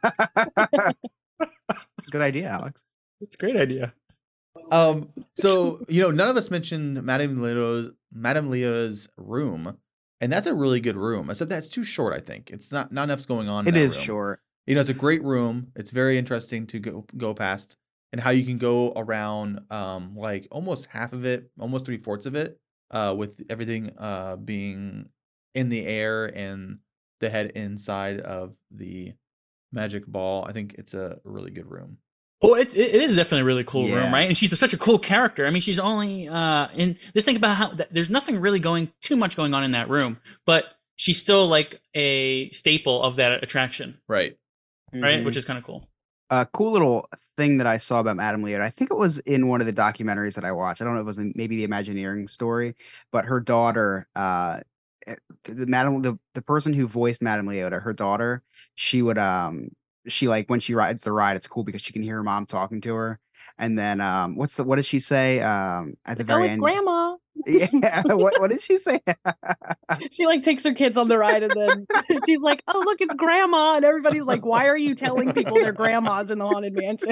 It's a good idea, Alex. It's a great idea. Um, so you know, none of us mentioned Madame Leo's Madame Leo's room, and that's a really good room. Except that's too short. I think it's not not enough's going on. in It that is room. short. You know, it's a great room. It's very interesting to go go past, and how you can go around, um, like almost half of it, almost three fourths of it, uh, with everything uh being in the air and the head inside of the magic ball. I think it's a really good room. Well, it, it it is definitely a really cool room, Yeah. right? And she's such a cool character. I mean, she's only uh in just think about how th- there's nothing really going too much going on in that room, but she's still like a staple of that attraction, Right. right? Mhm. Which is kind of cool. A cool little thing that I saw about Madame Leota. I think it was in one of the documentaries that I watched. I don't know if it was in maybe the Imagineering story, but her daughter, uh, eh, the Madame, the, the person who voiced Madame Leota, her daughter, she would, um, she like when she rides the ride, it's cool because she can hear her mom talking to her. And then, um, what's the, what does she say? Um, at the Like, oh, very it's end. grandma. Yeah. what, what did she say? She like takes her kids on the ride, and then she's like, "Oh, look, it's grandma!" And everybody's like, "Why are you telling people they're grandmas in the haunted mansion?"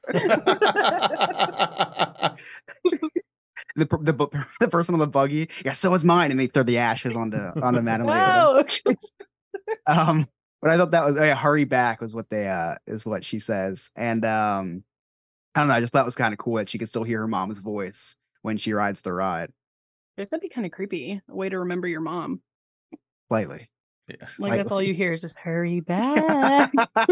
the, per- the bu- the person on the buggy. Yeah, so is mine, and they throw the ashes onto onto Madame Leota. Whoa! Um, but I thought that was uh, hurry back was what they uh is what she says, and um, I don't know. I just thought it was kind of cool that she could still hear her mom's voice when she rides the ride. That'd be kind of creepy. A way to remember your mom. Slightly. Yes. Like Like- that's all you hear is just "hurry back."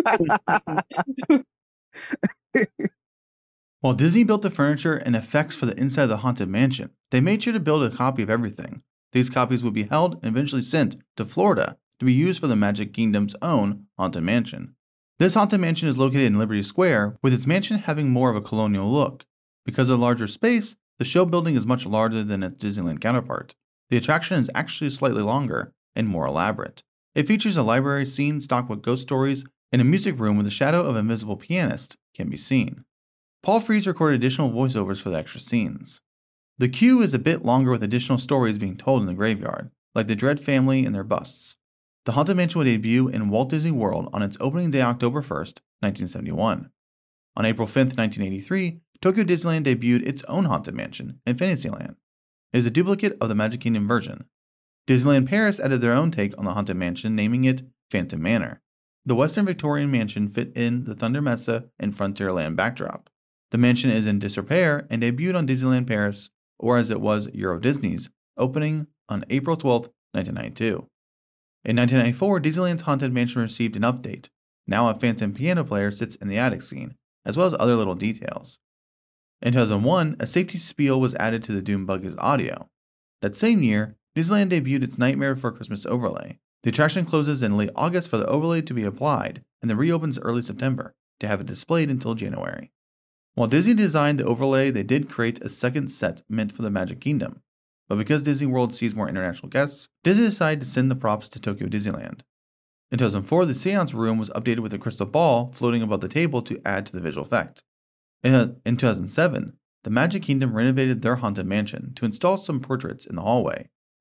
While Disney built the furniture and effects for the inside of the Haunted Mansion, they made sure to build a copy of everything. These copies would be held and eventually sent to Florida to be used for the Magic Kingdom's own Haunted Mansion. This Haunted Mansion is located in Liberty Square, with its mansion having more of a colonial look. Because of the larger space, the show building is much larger than its Disneyland counterpart. The attraction is actually slightly longer and more elaborate. It features a library scene stocked with ghost stories and a music room where the shadow of an invisible pianist can be seen. Paul Frees recorded additional voiceovers for the extra scenes. The queue is a bit longer with additional stories being told in the graveyard, like the Dread family and their busts. The Haunted Mansion will debut in Walt Disney World on its opening day October first, nineteen seventy-one. On April fifth, nineteen eighty-three, Tokyo Disneyland debuted its own Haunted Mansion in Fantasyland. It is a duplicate of the Magic Kingdom version. Disneyland Paris added their own take on the Haunted Mansion, naming it Phantom Manor. The Western Victorian mansion fit in the Thunder Mesa and Frontierland backdrop. The mansion is in disrepair and debuted on Disneyland Paris, or as it was Euro Disney's, opening on April twelfth, nineteen ninety-two. In nineteen ninety-four, Disneyland's Haunted Mansion received an update. Now a phantom piano player sits in the attic scene, as well as other little details. In two thousand one, a safety spiel was added to the Doom Buggy's audio. That same year, Disneyland debuted its Nightmare Before Christmas overlay. The attraction closes in late August for the overlay to be applied, and then reopens early September to have it displayed until January. While Disney designed the overlay, they did create a second set meant for the Magic Kingdom. But because Disney World sees more international guests, Disney decided to send the props to Tokyo Disneyland. In two thousand four, the seance room was updated with a crystal ball floating above the table to add to the visual effect. In, in two thousand seven, the Magic Kingdom renovated their Haunted Mansion to install some portraits in the hallway,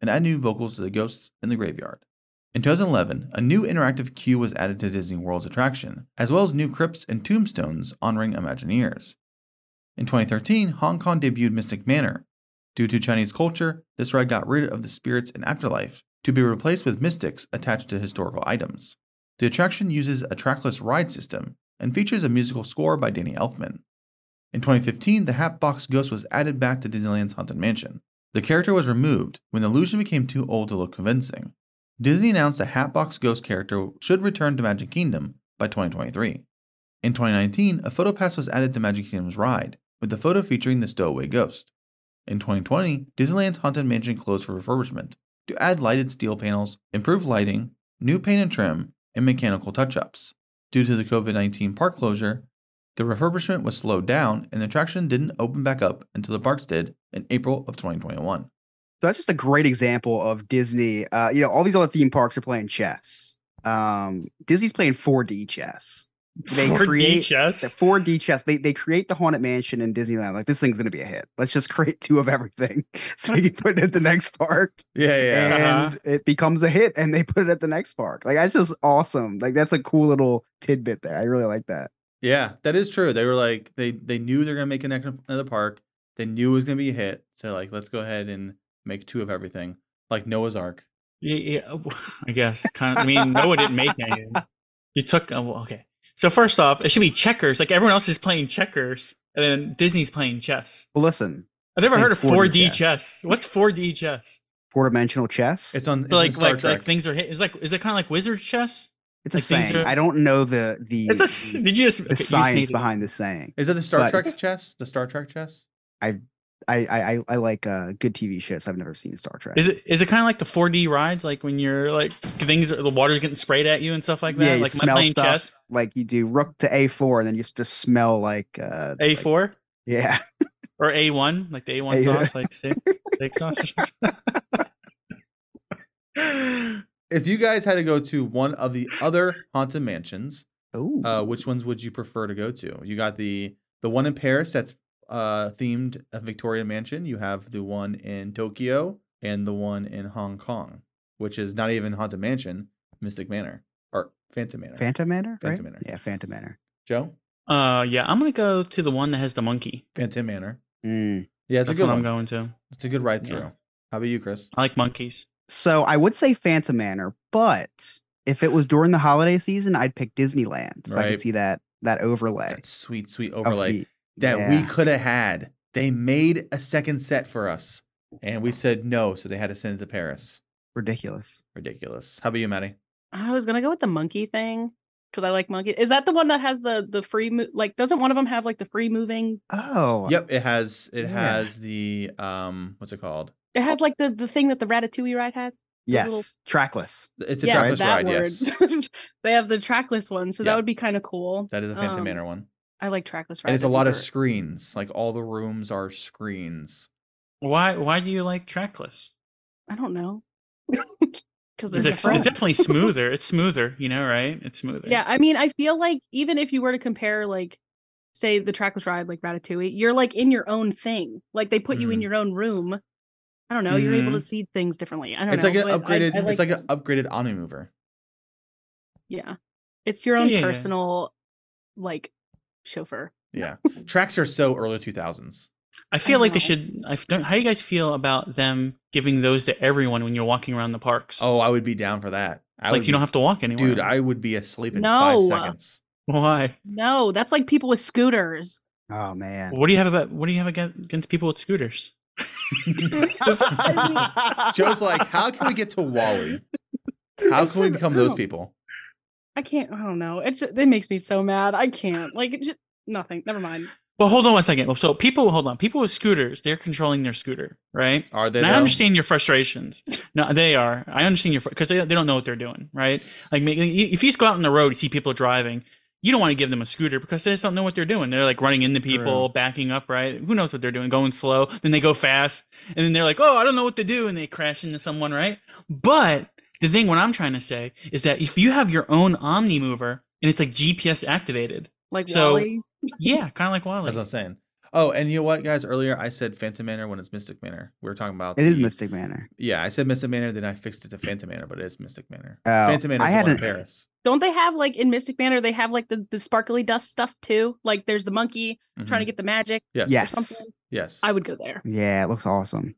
and add new vocals to the ghosts in the graveyard. In two thousand eleven, a new interactive queue was added to Disney World's attraction, as well as new crypts and tombstones honoring Imagineers. In twenty thirteen, Hong Kong debuted Mystic Manor. Due to Chinese culture, this ride got rid of the spirits in afterlife to be replaced with mystics attached to historical items. The attraction uses a trackless ride system and features a musical score by Danny Elfman. In twenty fifteen, the Hatbox Ghost was added back to Disneyland's Haunted Mansion. The character was removed when the illusion became too old to look convincing. Disney announced the Hatbox Ghost character should return to Magic Kingdom by twenty twenty-three. In twenty nineteen, a photo pass was added to Magic Kingdom's ride, with the photo featuring the Stowaway Ghost. In twenty twenty, Disneyland's Haunted Mansion closed for refurbishment to add lighted steel panels, improved lighting, new paint and trim, and mechanical touch-ups. Due to the COVID nineteen park closure, the refurbishment was slowed down and the attraction didn't open back up until the parks did in April of twenty twenty-one. So that's just a great example of Disney. Uh, you know, all these other theme parks are playing chess. Um, Disney's playing four D chess. They four D create chess? the four D chess. They they create the Haunted Mansion in Disneyland. Like, this thing's gonna be a hit. Let's just create two of everything, so you can put it at the next park, Yeah, yeah. and it becomes a hit. And they put it at the next park. Like, that's just awesome. Like, that's a cool little tidbit there. I really like that. Yeah, that is true. They were like, they they knew they were going to make an ex- another park. They knew it was going to be a hit. So, like, let's go ahead and make two of everything. Like Noah's Ark. Yeah, yeah, I guess. Kind of, I mean, Noah didn't make anything. You took, oh, well, okay. So first off, it should be checkers. Like, everyone else is playing checkers, and then Disney's playing chess. Well, listen, I've never Playing heard of four D four D chess. chess. What's four D chess? four dimensional chess. It's on, it's So like, on Star like, Trek. like things are hit. Is like, is it kind of like wizard chess? It's a like, things saying. are- I don't know the the It's a, did you just the okay, you just science need to- behind the saying. Is that the Star but Trek it's- chess? The Star Trek chess? I I I I like uh, good T V shows. I've never seen Star Trek. Is it is it kind of like the four D rides, like when you're like things, the water's getting sprayed at you and stuff like that? Yeah, you like am I smell playing stuff chess? like you do rook to A four, and then you just smell like uh, A like- four yeah, or A one, like the A one A- sauce, like steak, steak sauce or something. If you guys had to go to one of the other haunted mansions, Ooh. uh, which ones would you prefer to go to? You got the the one in Paris that's uh, themed a Victorian mansion. You have the one in Tokyo and the one in Hong Kong, which is not even haunted mansion, Mystic Manor or Phantom Manor. Phantom Manor, right? Phantom Manor. Yeah, Phantom Manor. Joe, Uh, yeah, I'm gonna go to the one that has the monkey. Phantom Manor. Mm. Yeah, it's That's a good what one. I'm going to. It's a good ride Yeah. through. How about you, Chris? I like monkeys. So I would say Phantom Manor, but if it was during the holiday season, I'd pick Disneyland, so I Right. could see that that overlay. That sweet, sweet of overlay the- that we yeah. could have had. They made a second set for us, and we said no, so they had to send it to Paris. ridiculous. Ridiculous. How about you, Maddie? I was gonna go with the monkey thing because I like monkey. Is that the one that has the the free mo- like? Doesn't one of them have like the free moving? Oh, Yep, it has it Yeah. has the um what's it called? It has like the the thing that the Ratatouille ride has. yes, little- trackless. It's a yeah, trackless that ride, word. yes. They have the trackless one, so Yeah. that would be kind of cool. That is a Phantom Um, Manor one. I like trackless rides. And it's a I've lot of never- screens. Like all the rooms are screens. Why why do you like trackless? I don't know. Because It's, they're it's different. definitely smoother. It's smoother, you know, right? It's smoother. Yeah, I mean, I feel like even if you were to compare, like, say the trackless ride, like Ratatouille, you're like in your own thing. Like they put you in Mhm. your own room. I don't know. You're able Mhm. to see things differently. I don't It's know. like an but I- upgraded I it's like an that. upgraded Omnimover. Yeah, it's your Yeah, own yeah, yeah. personal like chauffeur. Yeah. Tracks are so early two thousands. I feel like they know. should. I don't, how do you guys feel about them giving those to everyone when you're walking around the parks? Oh, I would be down for that. I like would you don't be- have to walk anywhere. Dude, I would be asleep in No. five seconds. Why? No, that's like people with scooters. Oh man. What do you have about? What do you have aga- against people with scooters? Joe's like, how can we get to Wally? How It's can we just- become those oh. people? I can't. I don't know. It's just, it makes me so mad. I can't. Like it just, nothing. Never mind. Well, hold on one second. So people, hold on. People with scooters, they're controlling their scooter, right? Are they? And I though? understand your frustrations. No, they are. I understand your because they they don't know what they're doing, right? Like ma- if you just go out on the road, you see people driving. You don't want to give them a scooter because they just don't know what they're doing. They're like running into people, backing up, right? Who knows what they're doing? Going slow, then they go fast, and then they're like, "Oh, I don't know what to do," and they crash into someone, right? But the thing, what I'm trying to say is that if you have your own Omni mover and it's like G P S activated, Like So- Wally. yeah, kind of like Wally. That's what I'm saying. Oh, and you know what, guys? Earlier I said Phantom Manor when it's Mystic Manor. We were talking about It the, is Mystic Manor. Yeah, I said Mystic Manor, then I fixed it to Phantom Manor, but it is Mystic Manor. Oh, Phantom Manor I is the one in hadn't- Paris. Don't they have like in Mystic Manor? They have like the, the sparkly dust stuff too. Like there's the monkey Mhm. trying to get the magic. Yes. Or Yes. something. Yes. I would go there. Yeah, it looks awesome.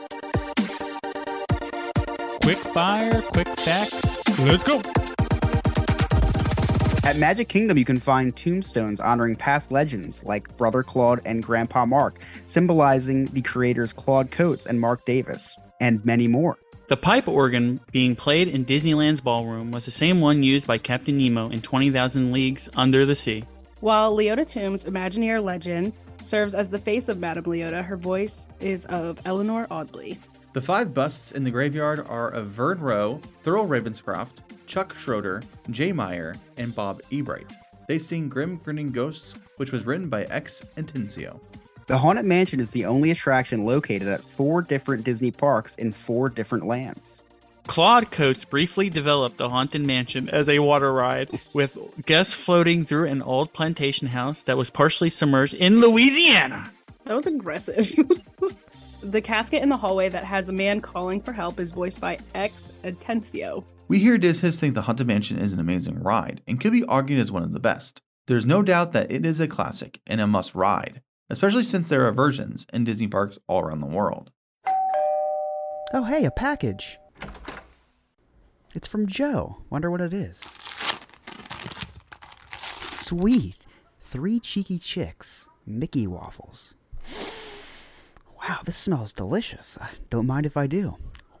Quick fire, quick facts. Let's go. At Magic Kingdom, you can find tombstones honoring past legends like Brother Claude and Grandpa Mark, symbolizing the creators Claude Coates and Mark Davis, and many more. The pipe organ being played in Disneyland's ballroom was the same one used by Captain Nemo in twenty thousand Leagues Under the Sea. While Leota Tomb's Imagineer legend serves as the face of Madame Leota, her voice is of Eleanor Audley. The five busts in the graveyard are of Vern Rowe, Thurl Ravenscroft, Chuck Schroeder, Jay Meyer, and Bob Ebright. They sing Grim Grinning Ghosts, which was written by X Intencio. The Haunted Mansion is the only attraction located at four different Disney parks in four different lands. Claude Coates briefly developed the Haunted Mansion as a water ride, with guests floating through an old plantation house that was partially submerged in Louisiana. That was aggressive. The casket in the hallway that has a man calling for help is voiced by X Atencio. We hear Diz Hiz think the Haunted Mansion is an amazing ride and could be argued as one of the best. There's no doubt that it is a classic and a must ride, especially since there are versions in Disney parks all around the world. Oh, hey, a package. It's from Joe. Wonder what it is. Sweet. Three cheeky chicks. Mickey waffles. Wow, this smells delicious. I don't mind if I do.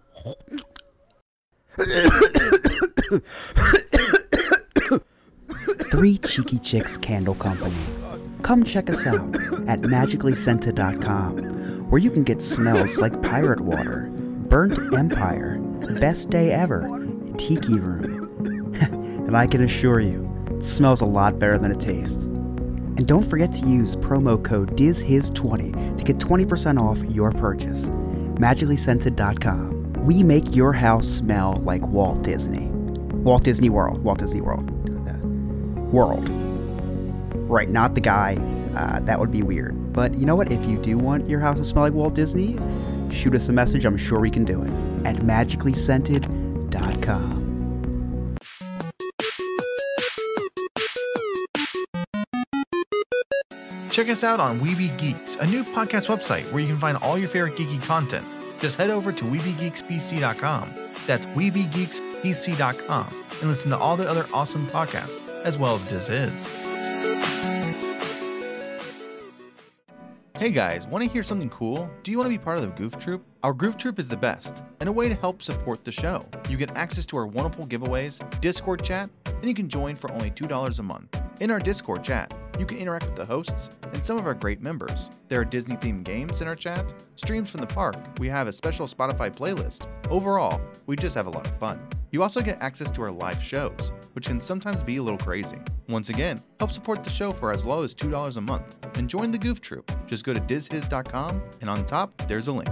Three Cheeky Chicks Candle Company. Come check us out at magically scented dot com, where you can get smells like pirate water, burnt empire, best day ever, tiki room. And I can assure you, it smells a lot better than it tastes. And don't forget to use promo code D I Z Hiz twenty to get twenty percent off your purchase. magically scented dot com. We make your house smell like Walt Disney. Walt Disney World. Walt Disney World. World. Right, not the guy. Uh, that would be weird. But you know what? If you do want your house to smell like Walt Disney, shoot us a message. I'm sure we can do it. At magically scented dot com. Check us out on Weeby Geeks, a new podcast website where you can find all your favorite geeky content. Just head over to weeby geeks b c dot com. That's weeby geeks b c dot com and listen to all the other awesome podcasts, as well as Diz Hiz. Hey guys, want to hear something cool? Do you want to be part of the Goof Troop? Our Goof Troop is the best, and a way to help support the show. You get access to our wonderful giveaways, Discord chat, and you can join for only two dollars a month. In our Discord chat, you can interact with the hosts and some of our great members. There are Disney-themed games in our chat, streams from the park, we have a special Spotify playlist. Overall, we just have a lot of fun. You also get access to our live shows, which can sometimes be a little crazy. Once again, help support the show for as low as two dollars a month and join the Goof Troop. Just go to diz hiz dot com and on top, there's a link.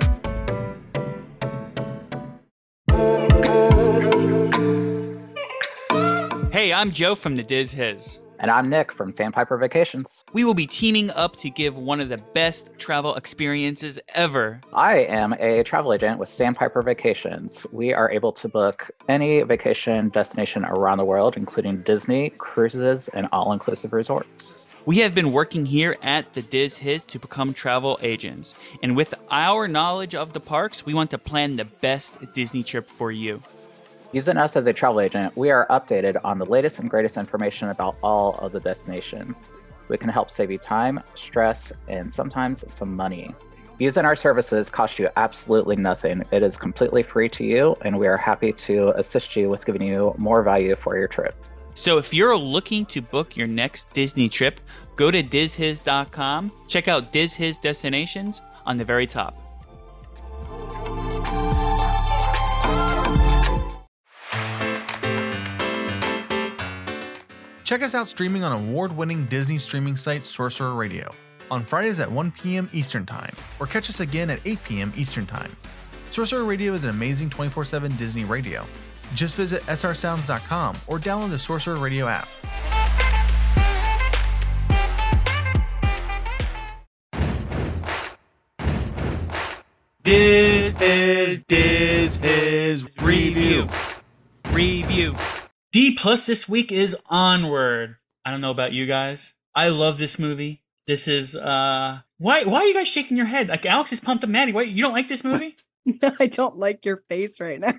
Hey, I'm Joe from the Diz Hiz. And I'm Nick from Sandpiper Vacations. We will be teaming up to give one of the best travel experiences ever. I am a travel agent with Sandpiper Vacations. We are able to book any vacation destination around the world, including Disney, cruises, and all-inclusive resorts. We have been working here at the Diz Hiz to become travel agents. And with our knowledge of the parks, we want to plan the best Disney trip for you. Using us as a travel agent, we are updated on the latest and greatest information about all of the destinations. We can help save you time, stress, and sometimes some money. Using our services costs you absolutely nothing. It is completely free to you, and we are happy to assist you with giving you more value for your trip. So if you're looking to book your next Disney trip, go to diz hiz dot com, check out Diz Hiz Destinations on the very top. Check us out streaming on award-winning Disney streaming site Sorcerer Radio on Fridays at one p.m. Eastern Time, or catch us again at eight p.m. Eastern Time. Sorcerer Radio is an amazing twenty-four seven Disney radio. Just visit s r sounds dot com or download the Sorcerer Radio app. his, Diz his review. Review. D plus this week is Onward. I don't know about you guys. I love this movie. This is uh why why are you guys shaking your head? Like Alex is pumped up Maddie. Why you don't like this movie? I don't like your face right now.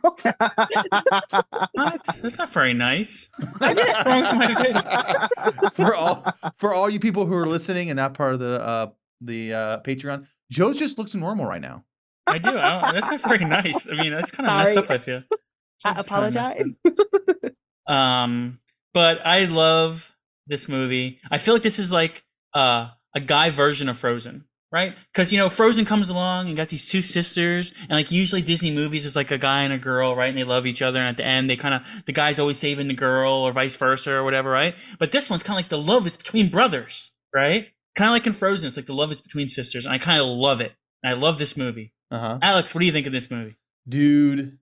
What? That's not very nice. I did it wrong with my face. For all for all you people who are listening and not part of the uh the uh Patreon, Joe just looks normal right now. I do. I don't, that's not very nice. I mean, that's kind of messed Sorry. up, I feel. I It's kinda messed apologize. up. Um, but I love this movie. I feel like this is like uh, a guy version of Frozen, right? Because, you know, Frozen comes along and you got these two sisters, and like usually Disney movies is like a guy and a girl, right? And they love each other, and at the end they kind of, the guy's always saving the girl or vice versa or whatever, right? But this one's kind of like the love is between brothers, right? Kind of like in Frozen, it's like the love is between sisters, and I kind of love it. And I love this movie. Uh-huh. Alex, what do you think of this movie? Dude,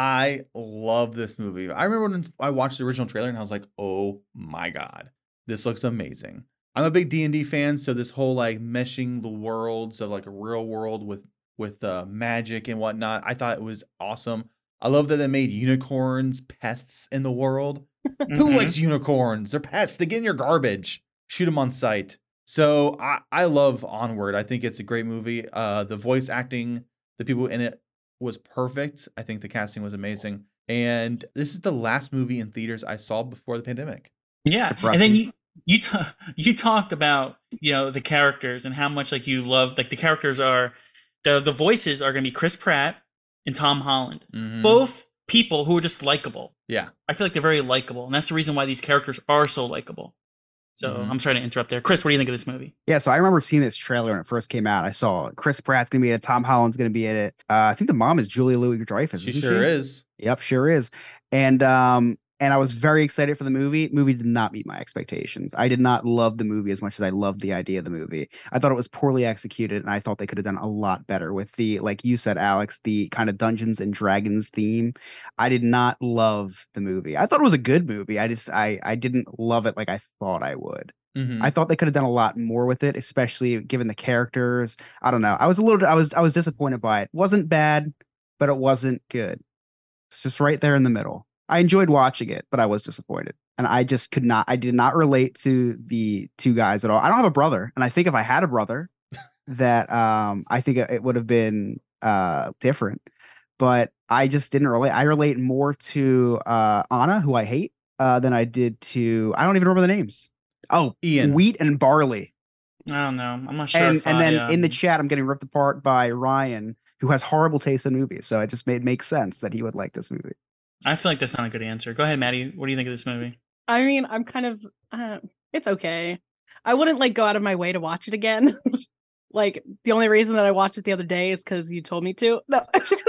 I love this movie. I remember when I watched the original trailer and I was like, oh my God, this looks amazing. I'm a big D and D fan, so this whole like meshing the worlds of like a real world with with uh, magic and whatnot, I thought it was awesome. I love that they made unicorns pests in the world. Who Mhm. likes unicorns? They're pests. They get in your garbage. Shoot them on sight. So I, I love Onward. I think it's a great movie. Uh, the voice acting, the people in it was perfect. I think the casting was amazing. And this is the last movie in theaters I saw before the pandemic. Yeah, and depressing. then you you t- you talked about, you know, the characters and how much like you love, like the characters are the the voices are going to be Chris Pratt and Tom Holland, Mhm. both people who are just likable. Yeah. I feel like they're very likable, and that's the reason why these characters are so likable. So Mhm. I'm sorry to interrupt there, Chris. What do you think of this movie? Yeah, so I remember seeing this trailer when it first came out. I saw Chris Pratt's gonna be in it, Tom Holland's gonna be in it. Uh, I think the mom is Julia Louis-Dreyfus. She isn't sure is. Yep, sure is. And um, and I was very excited for the movie. Movie did not meet my expectations. I did not love the movie as much as I loved the idea of the movie. I thought it was poorly executed, and I thought they could have done a lot better with the, like you said, Alex, the kind of Dungeons and Dragons theme. I did not love the movie. I thought it was a good movie. I just I I didn't love it like I thought I would. Mhm. I thought they could have done a lot more with it, especially given the characters. I don't know. I was a little I was I was disappointed by it. Wasn't bad, but it wasn't good. It's just right there in the middle. I enjoyed watching it, but I was disappointed. And I just could not I did not relate to the two guys at all. I don't have a brother, and I think if I had a brother, that um I think it would have been uh different. But I just didn't relate. I relate more to uh Anna, who I hate, uh than I did to I don't even remember the names. Oh, Ian. Wheat and Barley. I don't know. I'm not sure. And if and I, then um, in the chat, I'm getting ripped apart by Ryan, who has horrible taste in movies. So it just made make sense that he would like this movie. I feel like that's not a good answer. Go ahead, Maddie. What do you think of this movie? I mean, I'm kind of, uh, it's okay. I wouldn't like go out of my way to watch it again. Like the only reason that I watched it the other day is because you told me to. No,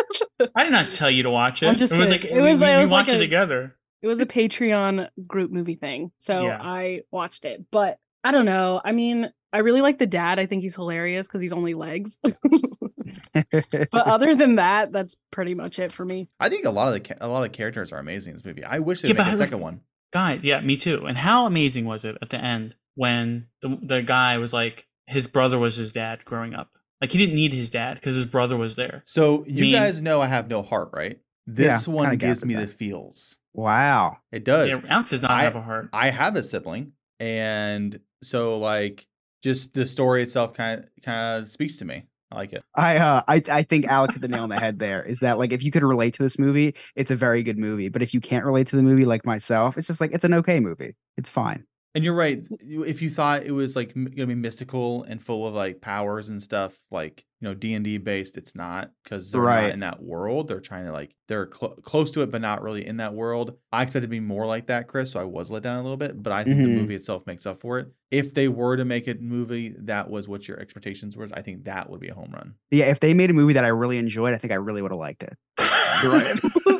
I did not tell you to watch it. I'm just it was kidding. like It was we, like- it we was like watched it a- together. it was a Patreon group movie thing, so Yeah. I watched it. But I don't know. I mean, I really like the dad. I think he's hilarious because he's only legs. But other than that, that's pretty much it for me. I think a lot of the ca- a lot of the characters are amazing in this movie. I wish they'd Yeah, make but a I was- second one. Guys, yeah, me too. And how amazing was it at the end when the the guy was like, his brother was his dad growing up. Like he didn't need his dad because his brother was there. So you mean- guys know I have no heart, right? This Yeah, one kinda gives gathered me that. the feels. Wow. It does. Yeah, Alex does not I- have a heart. I have a sibling, and so like just the story itself kind of kind of speaks to me. I like it. I uh I I think Alex hit the nail on the head there. Is that like if you could relate to this movie, it's a very good movie. But if you can't relate to the movie like myself, it's just like it's an okay movie. It's fine. And you're right. you- If you thought it was like m- gonna be mystical and full of like powers and stuff, like you know D and D based, it's not because they're Right. not in that world. They're trying to like they're cl- close to it, but not really in that world. I expected to be more like that, Chris. So I was let down a little bit, but I think Mhm. the movie itself makes up for it. If they were to make a movie that was what your expectations were, I think that would be a home run. Yeah, if they made a movie that I really enjoyed, I think I really would have liked it. You're right.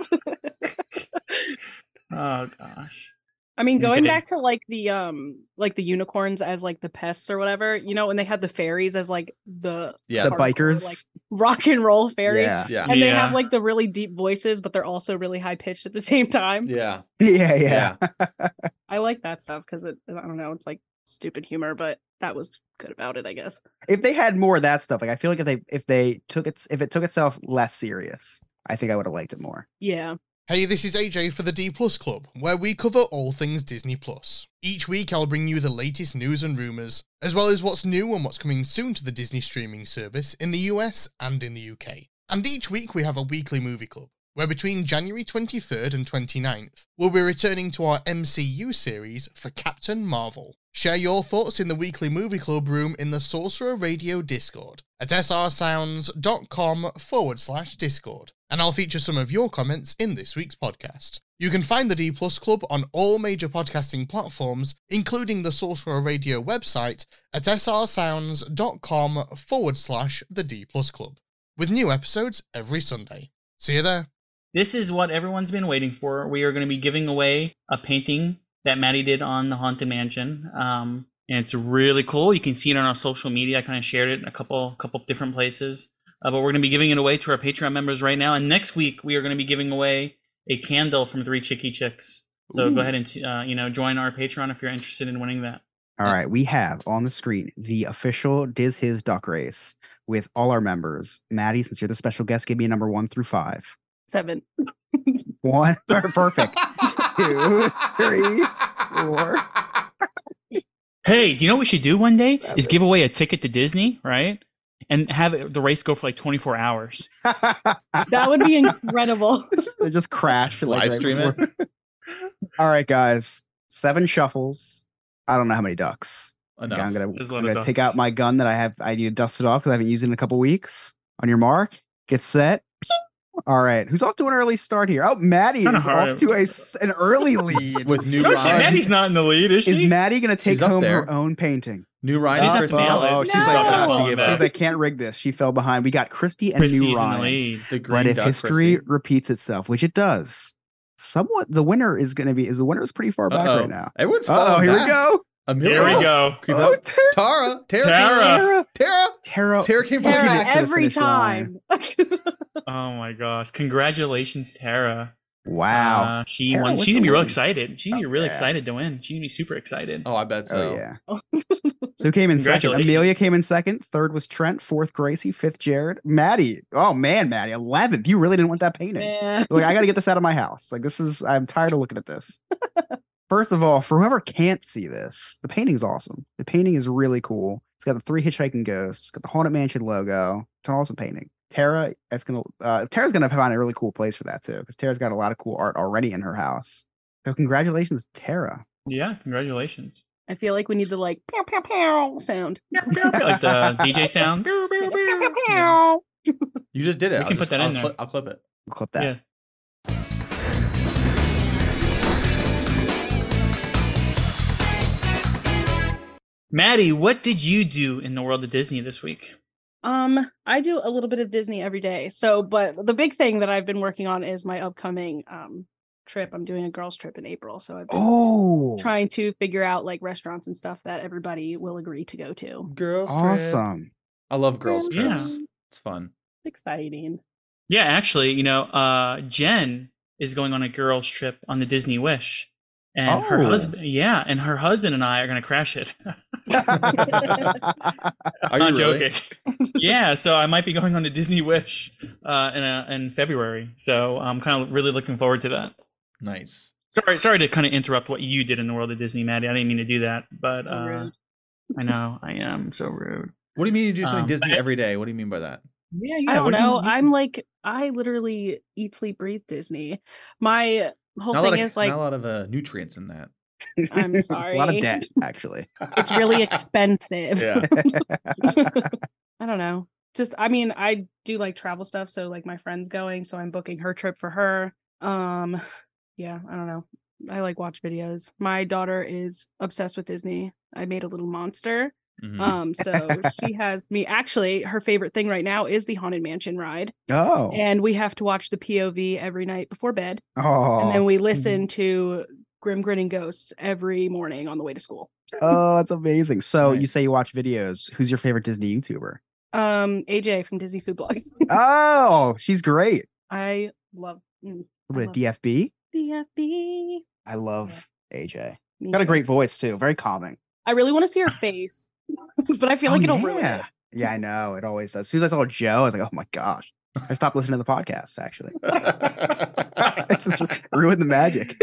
Oh gosh. I mean, going Okay. back to like the um like the unicorns as like the pests or whatever, you know, when they had the fairies as like the Yeah. The hardcore, bikers. like rock and roll fairies. Yeah. Yeah. And they Yeah. have like the really deep voices, but they're also really high pitched at the same time. Yeah. Yeah, yeah. I like that stuff because it I don't know, it's like stupid humor, but that was good about it, I guess. If they had more of that stuff, like I feel like if they if they took it if it took itself less serious, I think I would have liked it more. Yeah. Hey, this is A J for the D Plus Club, where we cover all things Disney Plus. Each week I'll bring you the latest news and rumours, as well as what's new and what's coming soon to the Disney streaming service in the U S and in the U K. And each week we have a weekly movie club, where between January twenty-third and twenty-ninth, we'll be returning to our M C U series for Captain Marvel. Share your thoughts in the weekly movie club room in the Sorcerer Radio Discord at srsounds.com forward slash Discord, and I'll feature some of your comments in this week's podcast. You can find the D Plus Club on all major podcasting platforms, including the Sorcerer Radio website at srsounds.com forward slash the D Plus Club, with new episodes every Sunday. See you there. This is what everyone's been waiting for. We are going to be giving away a painting that Maddie did on the Haunted Mansion. Um, and it's really cool. You can see it on our social media. I kind of shared it in a couple couple different places. Uh, but we're going to be giving it away to our Patreon members right now. And next week, we are going to be giving away a candle from Three Chicky Chicks. So Ooh. Go ahead and uh, you know join our Patreon if you're interested in winning that. All right. We have on the screen the official Diz His Duck Race with all our members. Maddie, since you're the special guest, give me a number one through five. Seven. One. Perfect. Two, three, four. Hey, do you know what we should do one day? Is give away a ticket to Disney, right? And have the race go for like twenty-four hours. That would be incredible. They just crash. Like, Live right stream it. All right, guys. Seven shuffles. I don't know how many ducks. Enough. Okay, I'm gonna, There's a lot I'm of gonna take ducks. out my gun that I have. I need to dust it off because I haven't used it in a couple weeks. On your mark, get set. All right, who's off to an early start here? Oh, Maddie Kinda is hard. off to a s- an early lead. With new No, she, Ryan. Maddie's not in the lead, is Is she? Maddie gonna take She's up home there. her own painting? New Ryan. She's and up Christy. to the Oh, lead. she's No. like, She's oh, falling she gave back. because I can't rig this. She fell behind. We got Christy and Christy's new in the Ryan. lead. The green But if duck, history Christy. repeats itself, which it does, somewhat the winner is going to be is the winner is pretty far back Uh-oh. right now. Everyone's Oh, falling here back. we go. Amelia. Here we go. Creep Oh, up. Tara. Tara. Tara. Tara. Tara. Tara. Tara came from Tara. Tara, Get it to the every finish line. time. Oh my gosh! Congratulations, Tara. Wow. Uh, she Tara won. with She's the gonna be real win. excited. She's gonna be Oh, really yeah. excited to win. She's gonna be super excited. Oh, I bet so. Oh yeah. So who came in second? Congratulations. Amelia came in second. Third was Trent. Fourth Gracie. Fifth Jared. Maddie. Oh man, Maddie. Eleventh. You really didn't want that painting. Yeah. Like I got to get this out of my house. Like this is. I'm tired of looking at this. First of all, for whoever can't see this, the painting's awesome. The painting is really cool. It's got the three hitchhiking ghosts. Got the Haunted Mansion logo. It's an awesome painting. Tara, that's gonna. Uh, Tara's gonna find a really cool place for that too, because Tara's got a lot of cool art already in her house. So congratulations, Tara. Yeah, congratulations. I feel like we need the like pow pow pow sound. Like the D J sound. Pow, pow, pow. You just did it. We I'll can just- put that I'll in there. cli- I'll clip it. We'll clip that. Yeah. Maddie, what did you do in the world of Disney this week? Um, I do a little bit of Disney every day. So, but the big thing that I've been working on is my upcoming um trip. I'm doing a girls' trip in April, so I've been Oh, trying to figure out like restaurants and stuff that everybody will agree to go to. Girls trip. awesome. I love girls Yeah. trips. It's fun. Exciting. Yeah, actually, you know, uh, Jen is going on a girls' trip on the Disney Wish, and her Oh. husband, yeah, and her husband and I are going to crash it. Are you Not really? joking. Yeah, so I might be going on to Disney Wish uh, in a, in February. So I'm kind of really looking forward to that. Nice. Sorry, sorry to kind of interrupt what you did in the world of Disney, Maddie. I didn't mean to do that, but So uh, rude. I know I am so rude. What do you mean you do something Um, Disney but- every day? What do you mean by that? Yeah, yeah. I don't what do know. you- I'm like, I literally eat, sleep, breathe Disney. My whole Not a lot thing of- is like, not a lot of uh, nutrients in that. I'm It's a lot of sorry. debt, actually. it's really expensive. Yeah. I don't know. Just, I mean, I do like travel stuff. So like my friend's going, so I'm booking her trip for her. Um, yeah, I don't know. I like watch videos. My daughter is obsessed with Disney. I made a little monster. Mhm. Um, so she has me. Actually, her favorite thing right now is the Haunted Mansion ride, Oh. and we have to watch the P O V every night before bed, Oh. and then we listen to Grim Grinning Ghosts every morning on the way to school. Oh, that's amazing. So you Nice. say you watch videos. Who's your favorite Disney YouTuber? Um, A J from Disney Food Blogs. Oh, she's great. I love mm, A I little bit of love D F B. D F B. I love A J. Me Got a too. great voice too. Very calming. I really want to see her face, but I feel like Oh, it'll yeah. ruin it. Yeah, I know. It always does. As soon as I saw Joe, I was like, oh my gosh. I stopped listening to the podcast, actually. It just ruined the magic.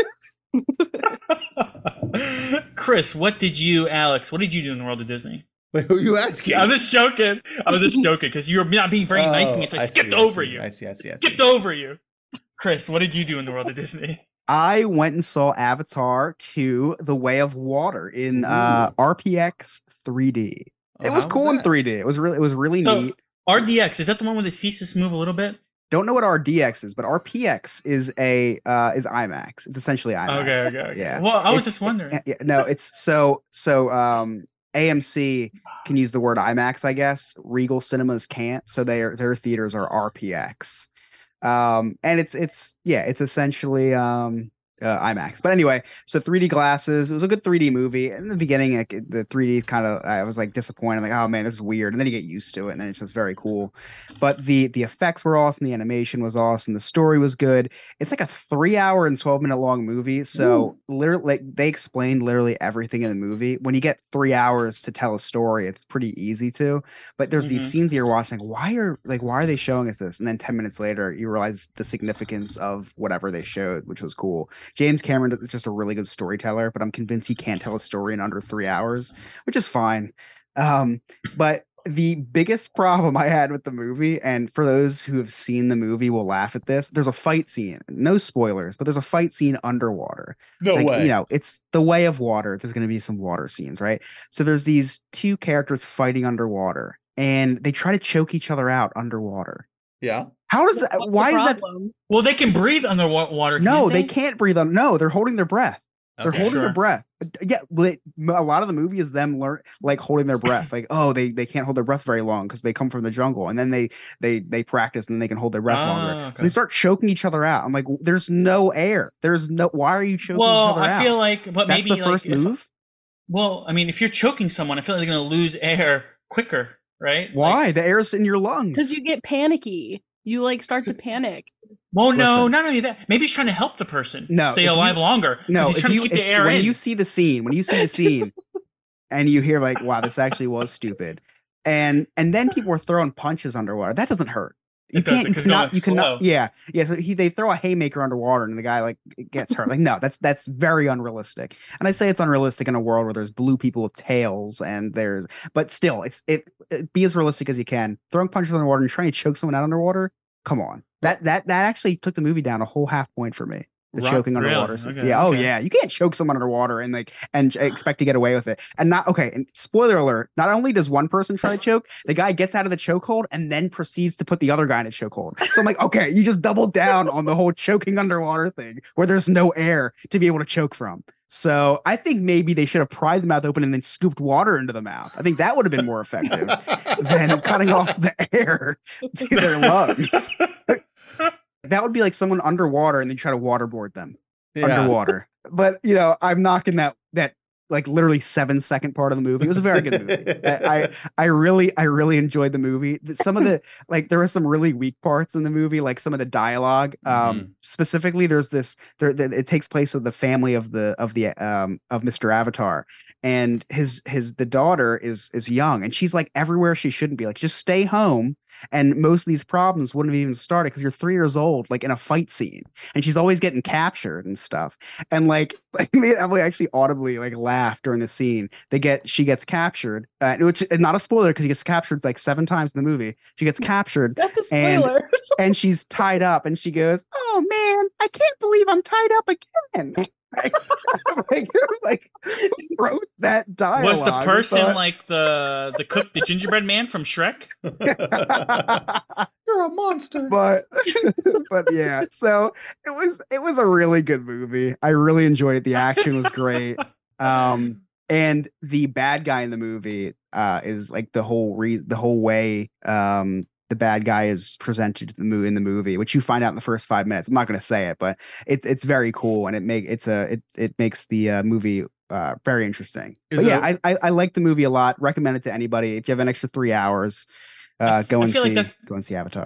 Chris, what did you, Alex, what did you do in the world of Disney? Wait, who are you asking? I was just joking. I was just joking because you were not being very nice to me, so I, Oh, I skipped see, I over see, you. I see, I see, I see. Skipped over you. Chris, what did you do in the world of Disney? I went and saw Avatar two, The Way of Water in uh, R P X three D. Oh, It was how cool in that? three D. It was really, it was really So, neat. R D X, is that the one where the ceases move a little bit? Don't know what R D X is, but R P X is a uh, is IMAX. It's essentially IMAX. Okay, okay, okay. Yeah. Well, I was It's- just wondering. it- yeah, no, it's so so. Um, A M C can use the word IMAX, I guess. Regal Cinemas can't, so their their theaters are R P X. Um, and it's it's yeah, it's essentially um uh, IMAX. But anyway, so three D glasses. It was a good three D movie. In the beginning, like, the three D kind of, I was like disappointed. I'm like, oh man, this is weird. And then you get used to it, and then it's just very cool. But the the effects were awesome. The animation was awesome. The story was good. It's like a three hour and twelve minute long movie. So literally, like, they explained literally everything in the movie. When you get three hours to tell a story, it's pretty easy to. But there's these Mhm. scenes that you're watching. Like, why are like why are they showing us this? And then ten minutes later, you realize the significance of whatever they showed, which was cool. James Cameron is just a really good storyteller, but I'm convinced he can't tell a story in under three hours, which is fine. Um, but the biggest problem I had with the movie, and for those who have seen the movie will laugh at this, there's a fight scene. No spoilers, but there's a fight scene underwater. No It's like, way. you know, it's The Way of Water. There's going to be some water scenes, right? So there's these two characters fighting underwater, and they try to choke each other out underwater. Yeah. How does that? What's the Why is that? problem? Well, they can breathe underwater. Can't No, they? they can't breathe on. No, they're holding their breath. They're Okay. holding Sure. their breath. But, yeah, well, it- a lot of the movie is them learn like holding their breath. Like, oh, they they can't hold their breath very long because they come from the jungle, and then they they they practice and then they can hold their breath longer. Ah, So okay. they start choking each other out. I'm like, there's no air. There's no. Why are you choking Well, each other I out? feel like, but That's maybe the first like, if- move. well, I mean, if you're choking someone, I feel like they're going to lose air quicker, right? Why? Like, the air's in your lungs. Because you get panicky. You like start to panic. well, no, Listen. not only that. Maybe he's trying to help the person No, stay if you- alive longer. 'cause No, he's if trying you, to keep the if- air when in. you see the scene, when you see the scene, and you hear like, "Wow, this actually was stupid," and and then people were throwing punches underwater. That doesn't hurt. You It doesn't, can't. 'cause You it's cannot. going You cannot. slow. Yeah, yeah. So he they throw a haymaker underwater, and the guy like gets hurt. Like, no, that's that's very unrealistic. And I say it's unrealistic in a world where there's blue people with tails, and there's, but still, it's it, it be as realistic as you can. Throwing punches underwater and trying to choke someone out underwater. Come on, that that that actually took the movie down a whole half point for me. The Right, choking really? underwater. scene. Okay, yeah. Oh okay. yeah. You can't choke someone underwater and like and j- expect to get away with it. And not okay. And spoiler alert: not only does one person try to choke, the guy gets out of the chokehold and then proceeds to put the other guy in a chokehold. So I'm like, okay, you just doubled down on the whole choking underwater thing, where there's no air to be able to choke from. So I think maybe they should have pried the mouth open and then scooped water into the mouth. I think that would have been more effective than cutting off the air to their lungs. That would be like someone underwater and then try to waterboard them Yeah. underwater. But you know, I'm knocking that that like literally seven second part of the movie. It was a very good movie. I, I I really I really enjoyed the movie. The- Some of the like there were some really weak parts in the movie, like some of the dialogue. Um, Mhm. specifically, there's this there, there it takes place of the family of the of the um of Mister Avatar. And his his the daughter is is young and she's like everywhere she shouldn't be. Like, just stay home. And most of these problems wouldn't have even started because you're three years old, like in a fight scene, and she's always getting captured and stuff. And like, like me and Emily actually audibly like laugh during the scene. They get she gets captured, uh, which is not a spoiler because she gets captured like seven times in the movie. She gets captured That's a And- spoiler. and she's tied up, and she goes, "Oh man, I can't believe I'm tied up again." like, like, like, who wrote that dialogue? Was the I person thought- like the the cook, the gingerbread man from Shrek? You're a monster. but but yeah, so it was it was a really good movie. I really enjoyed it. The action was great. Um and the bad guy in the movie uh is like the whole re- the whole way um the bad guy is presented to the movie in the movie, which you find out in the first five minutes. I'm not going to say it, but it, it's very cool, and it make it's a it it makes the uh, movie uh, very interesting. Is But yeah, it I, I I like the movie a lot. Recommend it to anybody if you have an extra three hours. I Uh, f- go I and feel see like that's- go and see Avatar.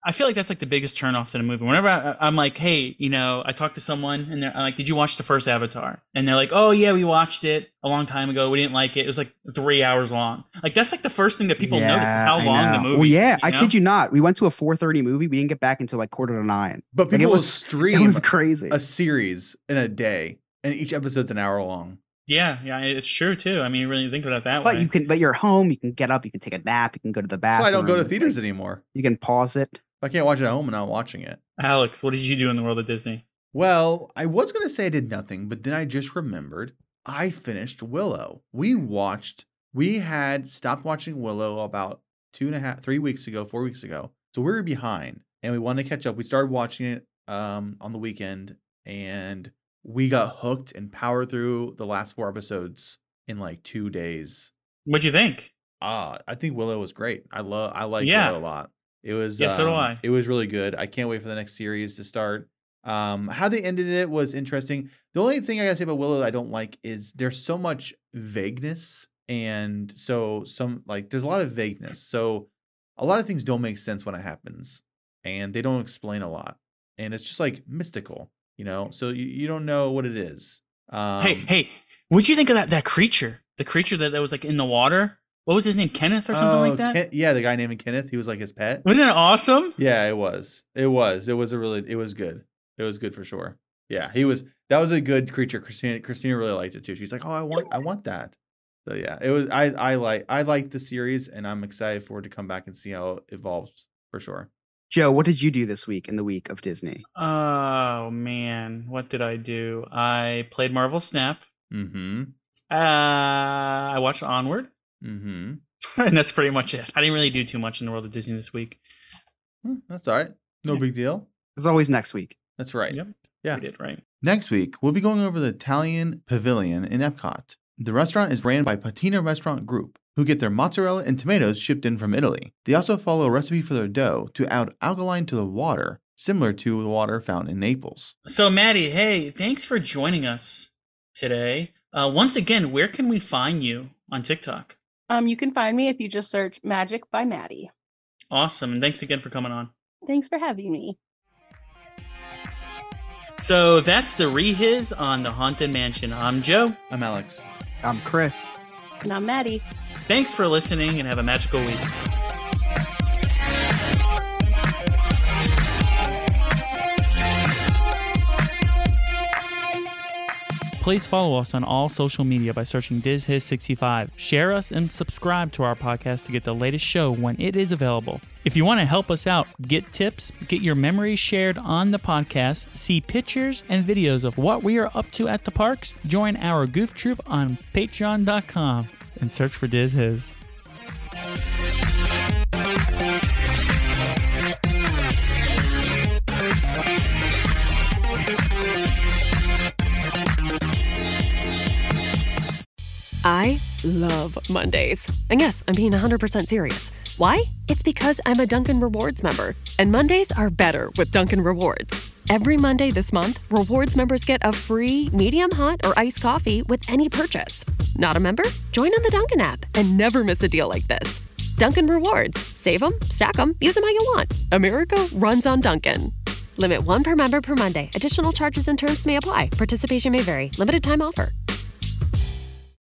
I feel like that's like the biggest turnoff to the movie. Whenever I, I'm like, hey, you know, I talk to someone and they're I'm like, did you watch the first Avatar? And they're like, oh yeah, we watched it a long time ago. We didn't like it. It was like three hours long. Like that's like the first thing that people Yeah, notice is how I long the know. movie. Well, yeah, is, I you know? kid you not. We went to a four thirty movie. We didn't get back until like quarter to nine. But Like, it people will was- stream It was crazy. a series in a day, and each episode's an hour long. Yeah, yeah, it's true too. I mean, you really think about it that But way. you can, but you're home. You can get up. You can take a nap. You can go to the That's bathroom. why I don't go to like, theaters anymore. You can pause it. If I can't watch it at home, I'm not watching it. Alex, what did you do in the world of Disney? Well, I was going to say I did nothing, but then I just remembered I finished Willow. We watched, we had stopped watching Willow about two and a half, three weeks ago, four weeks ago. So we were behind and we wanted to catch up. We started watching it um, on the weekend and we got hooked and powered through the last four episodes in like two days. What'd you think? Ah, I think Willow was great. I love, I like Yeah. Willow a lot. It was, Yeah, so do um, I. It was really good. I can't wait for the next series to start. Um, how they ended it was interesting. The only thing I gotta say about Willow that I don't like is there's so much vagueness, and so some like there's a lot of vagueness. So a lot of things don't make sense when it happens, and they don't explain a lot, and it's just like mystical, you know. So you, you don't know what it is. Um, hey, hey, what'd you think of that that creature? The creature that, that was like in the water? What was his name? Kenneth or something oh, like that? Ken- yeah, the guy named Kenneth. He was like his pet. Wasn't it awesome? Yeah, it was. It was. It was a really. It was good. It was good for sure. Yeah, he was. That was a good creature. Christina. Christina really liked it too. She's like, oh, I want. I want that. So yeah, it was. I. I like. I like the series, and I'm excited for it to come back and see how it evolves for sure. Joe, what did you do this week in the week of Disney? Oh man, what did I do? I played Marvel Snap. Mm-hmm. Uh, I watched Onward, Mm-hmm. and that's pretty much it. I didn't really do too much in the world of Disney this week. Hmm, that's all right. No Yeah. big deal. As always, next week. That's right. Yep. Yeah. We did right. Next week, we'll be going over the Italian Pavilion in Epcot. The restaurant is ran by Patina Restaurant Group, who get their mozzarella and tomatoes shipped in from Italy. They also follow a recipe for their dough to add alkaline to the water, similar to the water found in Naples. So Maddie, hey, thanks for joining us today. Uh, once again, where can we find you on TikTok? Um, you can find me if you just search Magic by Maddie. Awesome, and thanks again for coming on. Thanks for having me. So that's the rehiz on the Haunted Mansion. I'm Joe. I'm Alex. I'm Chris. And I'm Maddie. Thanks for listening and have a magical week. Please follow us on all social media by searching Diz His sixty-five. Share us and subscribe to our podcast to get the latest show when it is available. If you want to help us out, get tips, get your memories shared on the podcast, see pictures and videos of what we are up to at the parks, join our goof troop on patreon dot com and search for Diz His. I love Mondays. And yes, I'm being one hundred percent serious. Why? It's because I'm a Dunkin' Rewards member. And Mondays are better with Dunkin' Rewards. Every Monday this month, Rewards members get a free medium hot or iced coffee with any purchase. Not a member? Join on the Dunkin' app and never miss a deal like this. Dunkin' Rewards. Save them, stack them, use them how you want. America runs on Dunkin'. Limit one per member per Monday. Additional charges and terms may apply. Participation may vary. Limited time offer.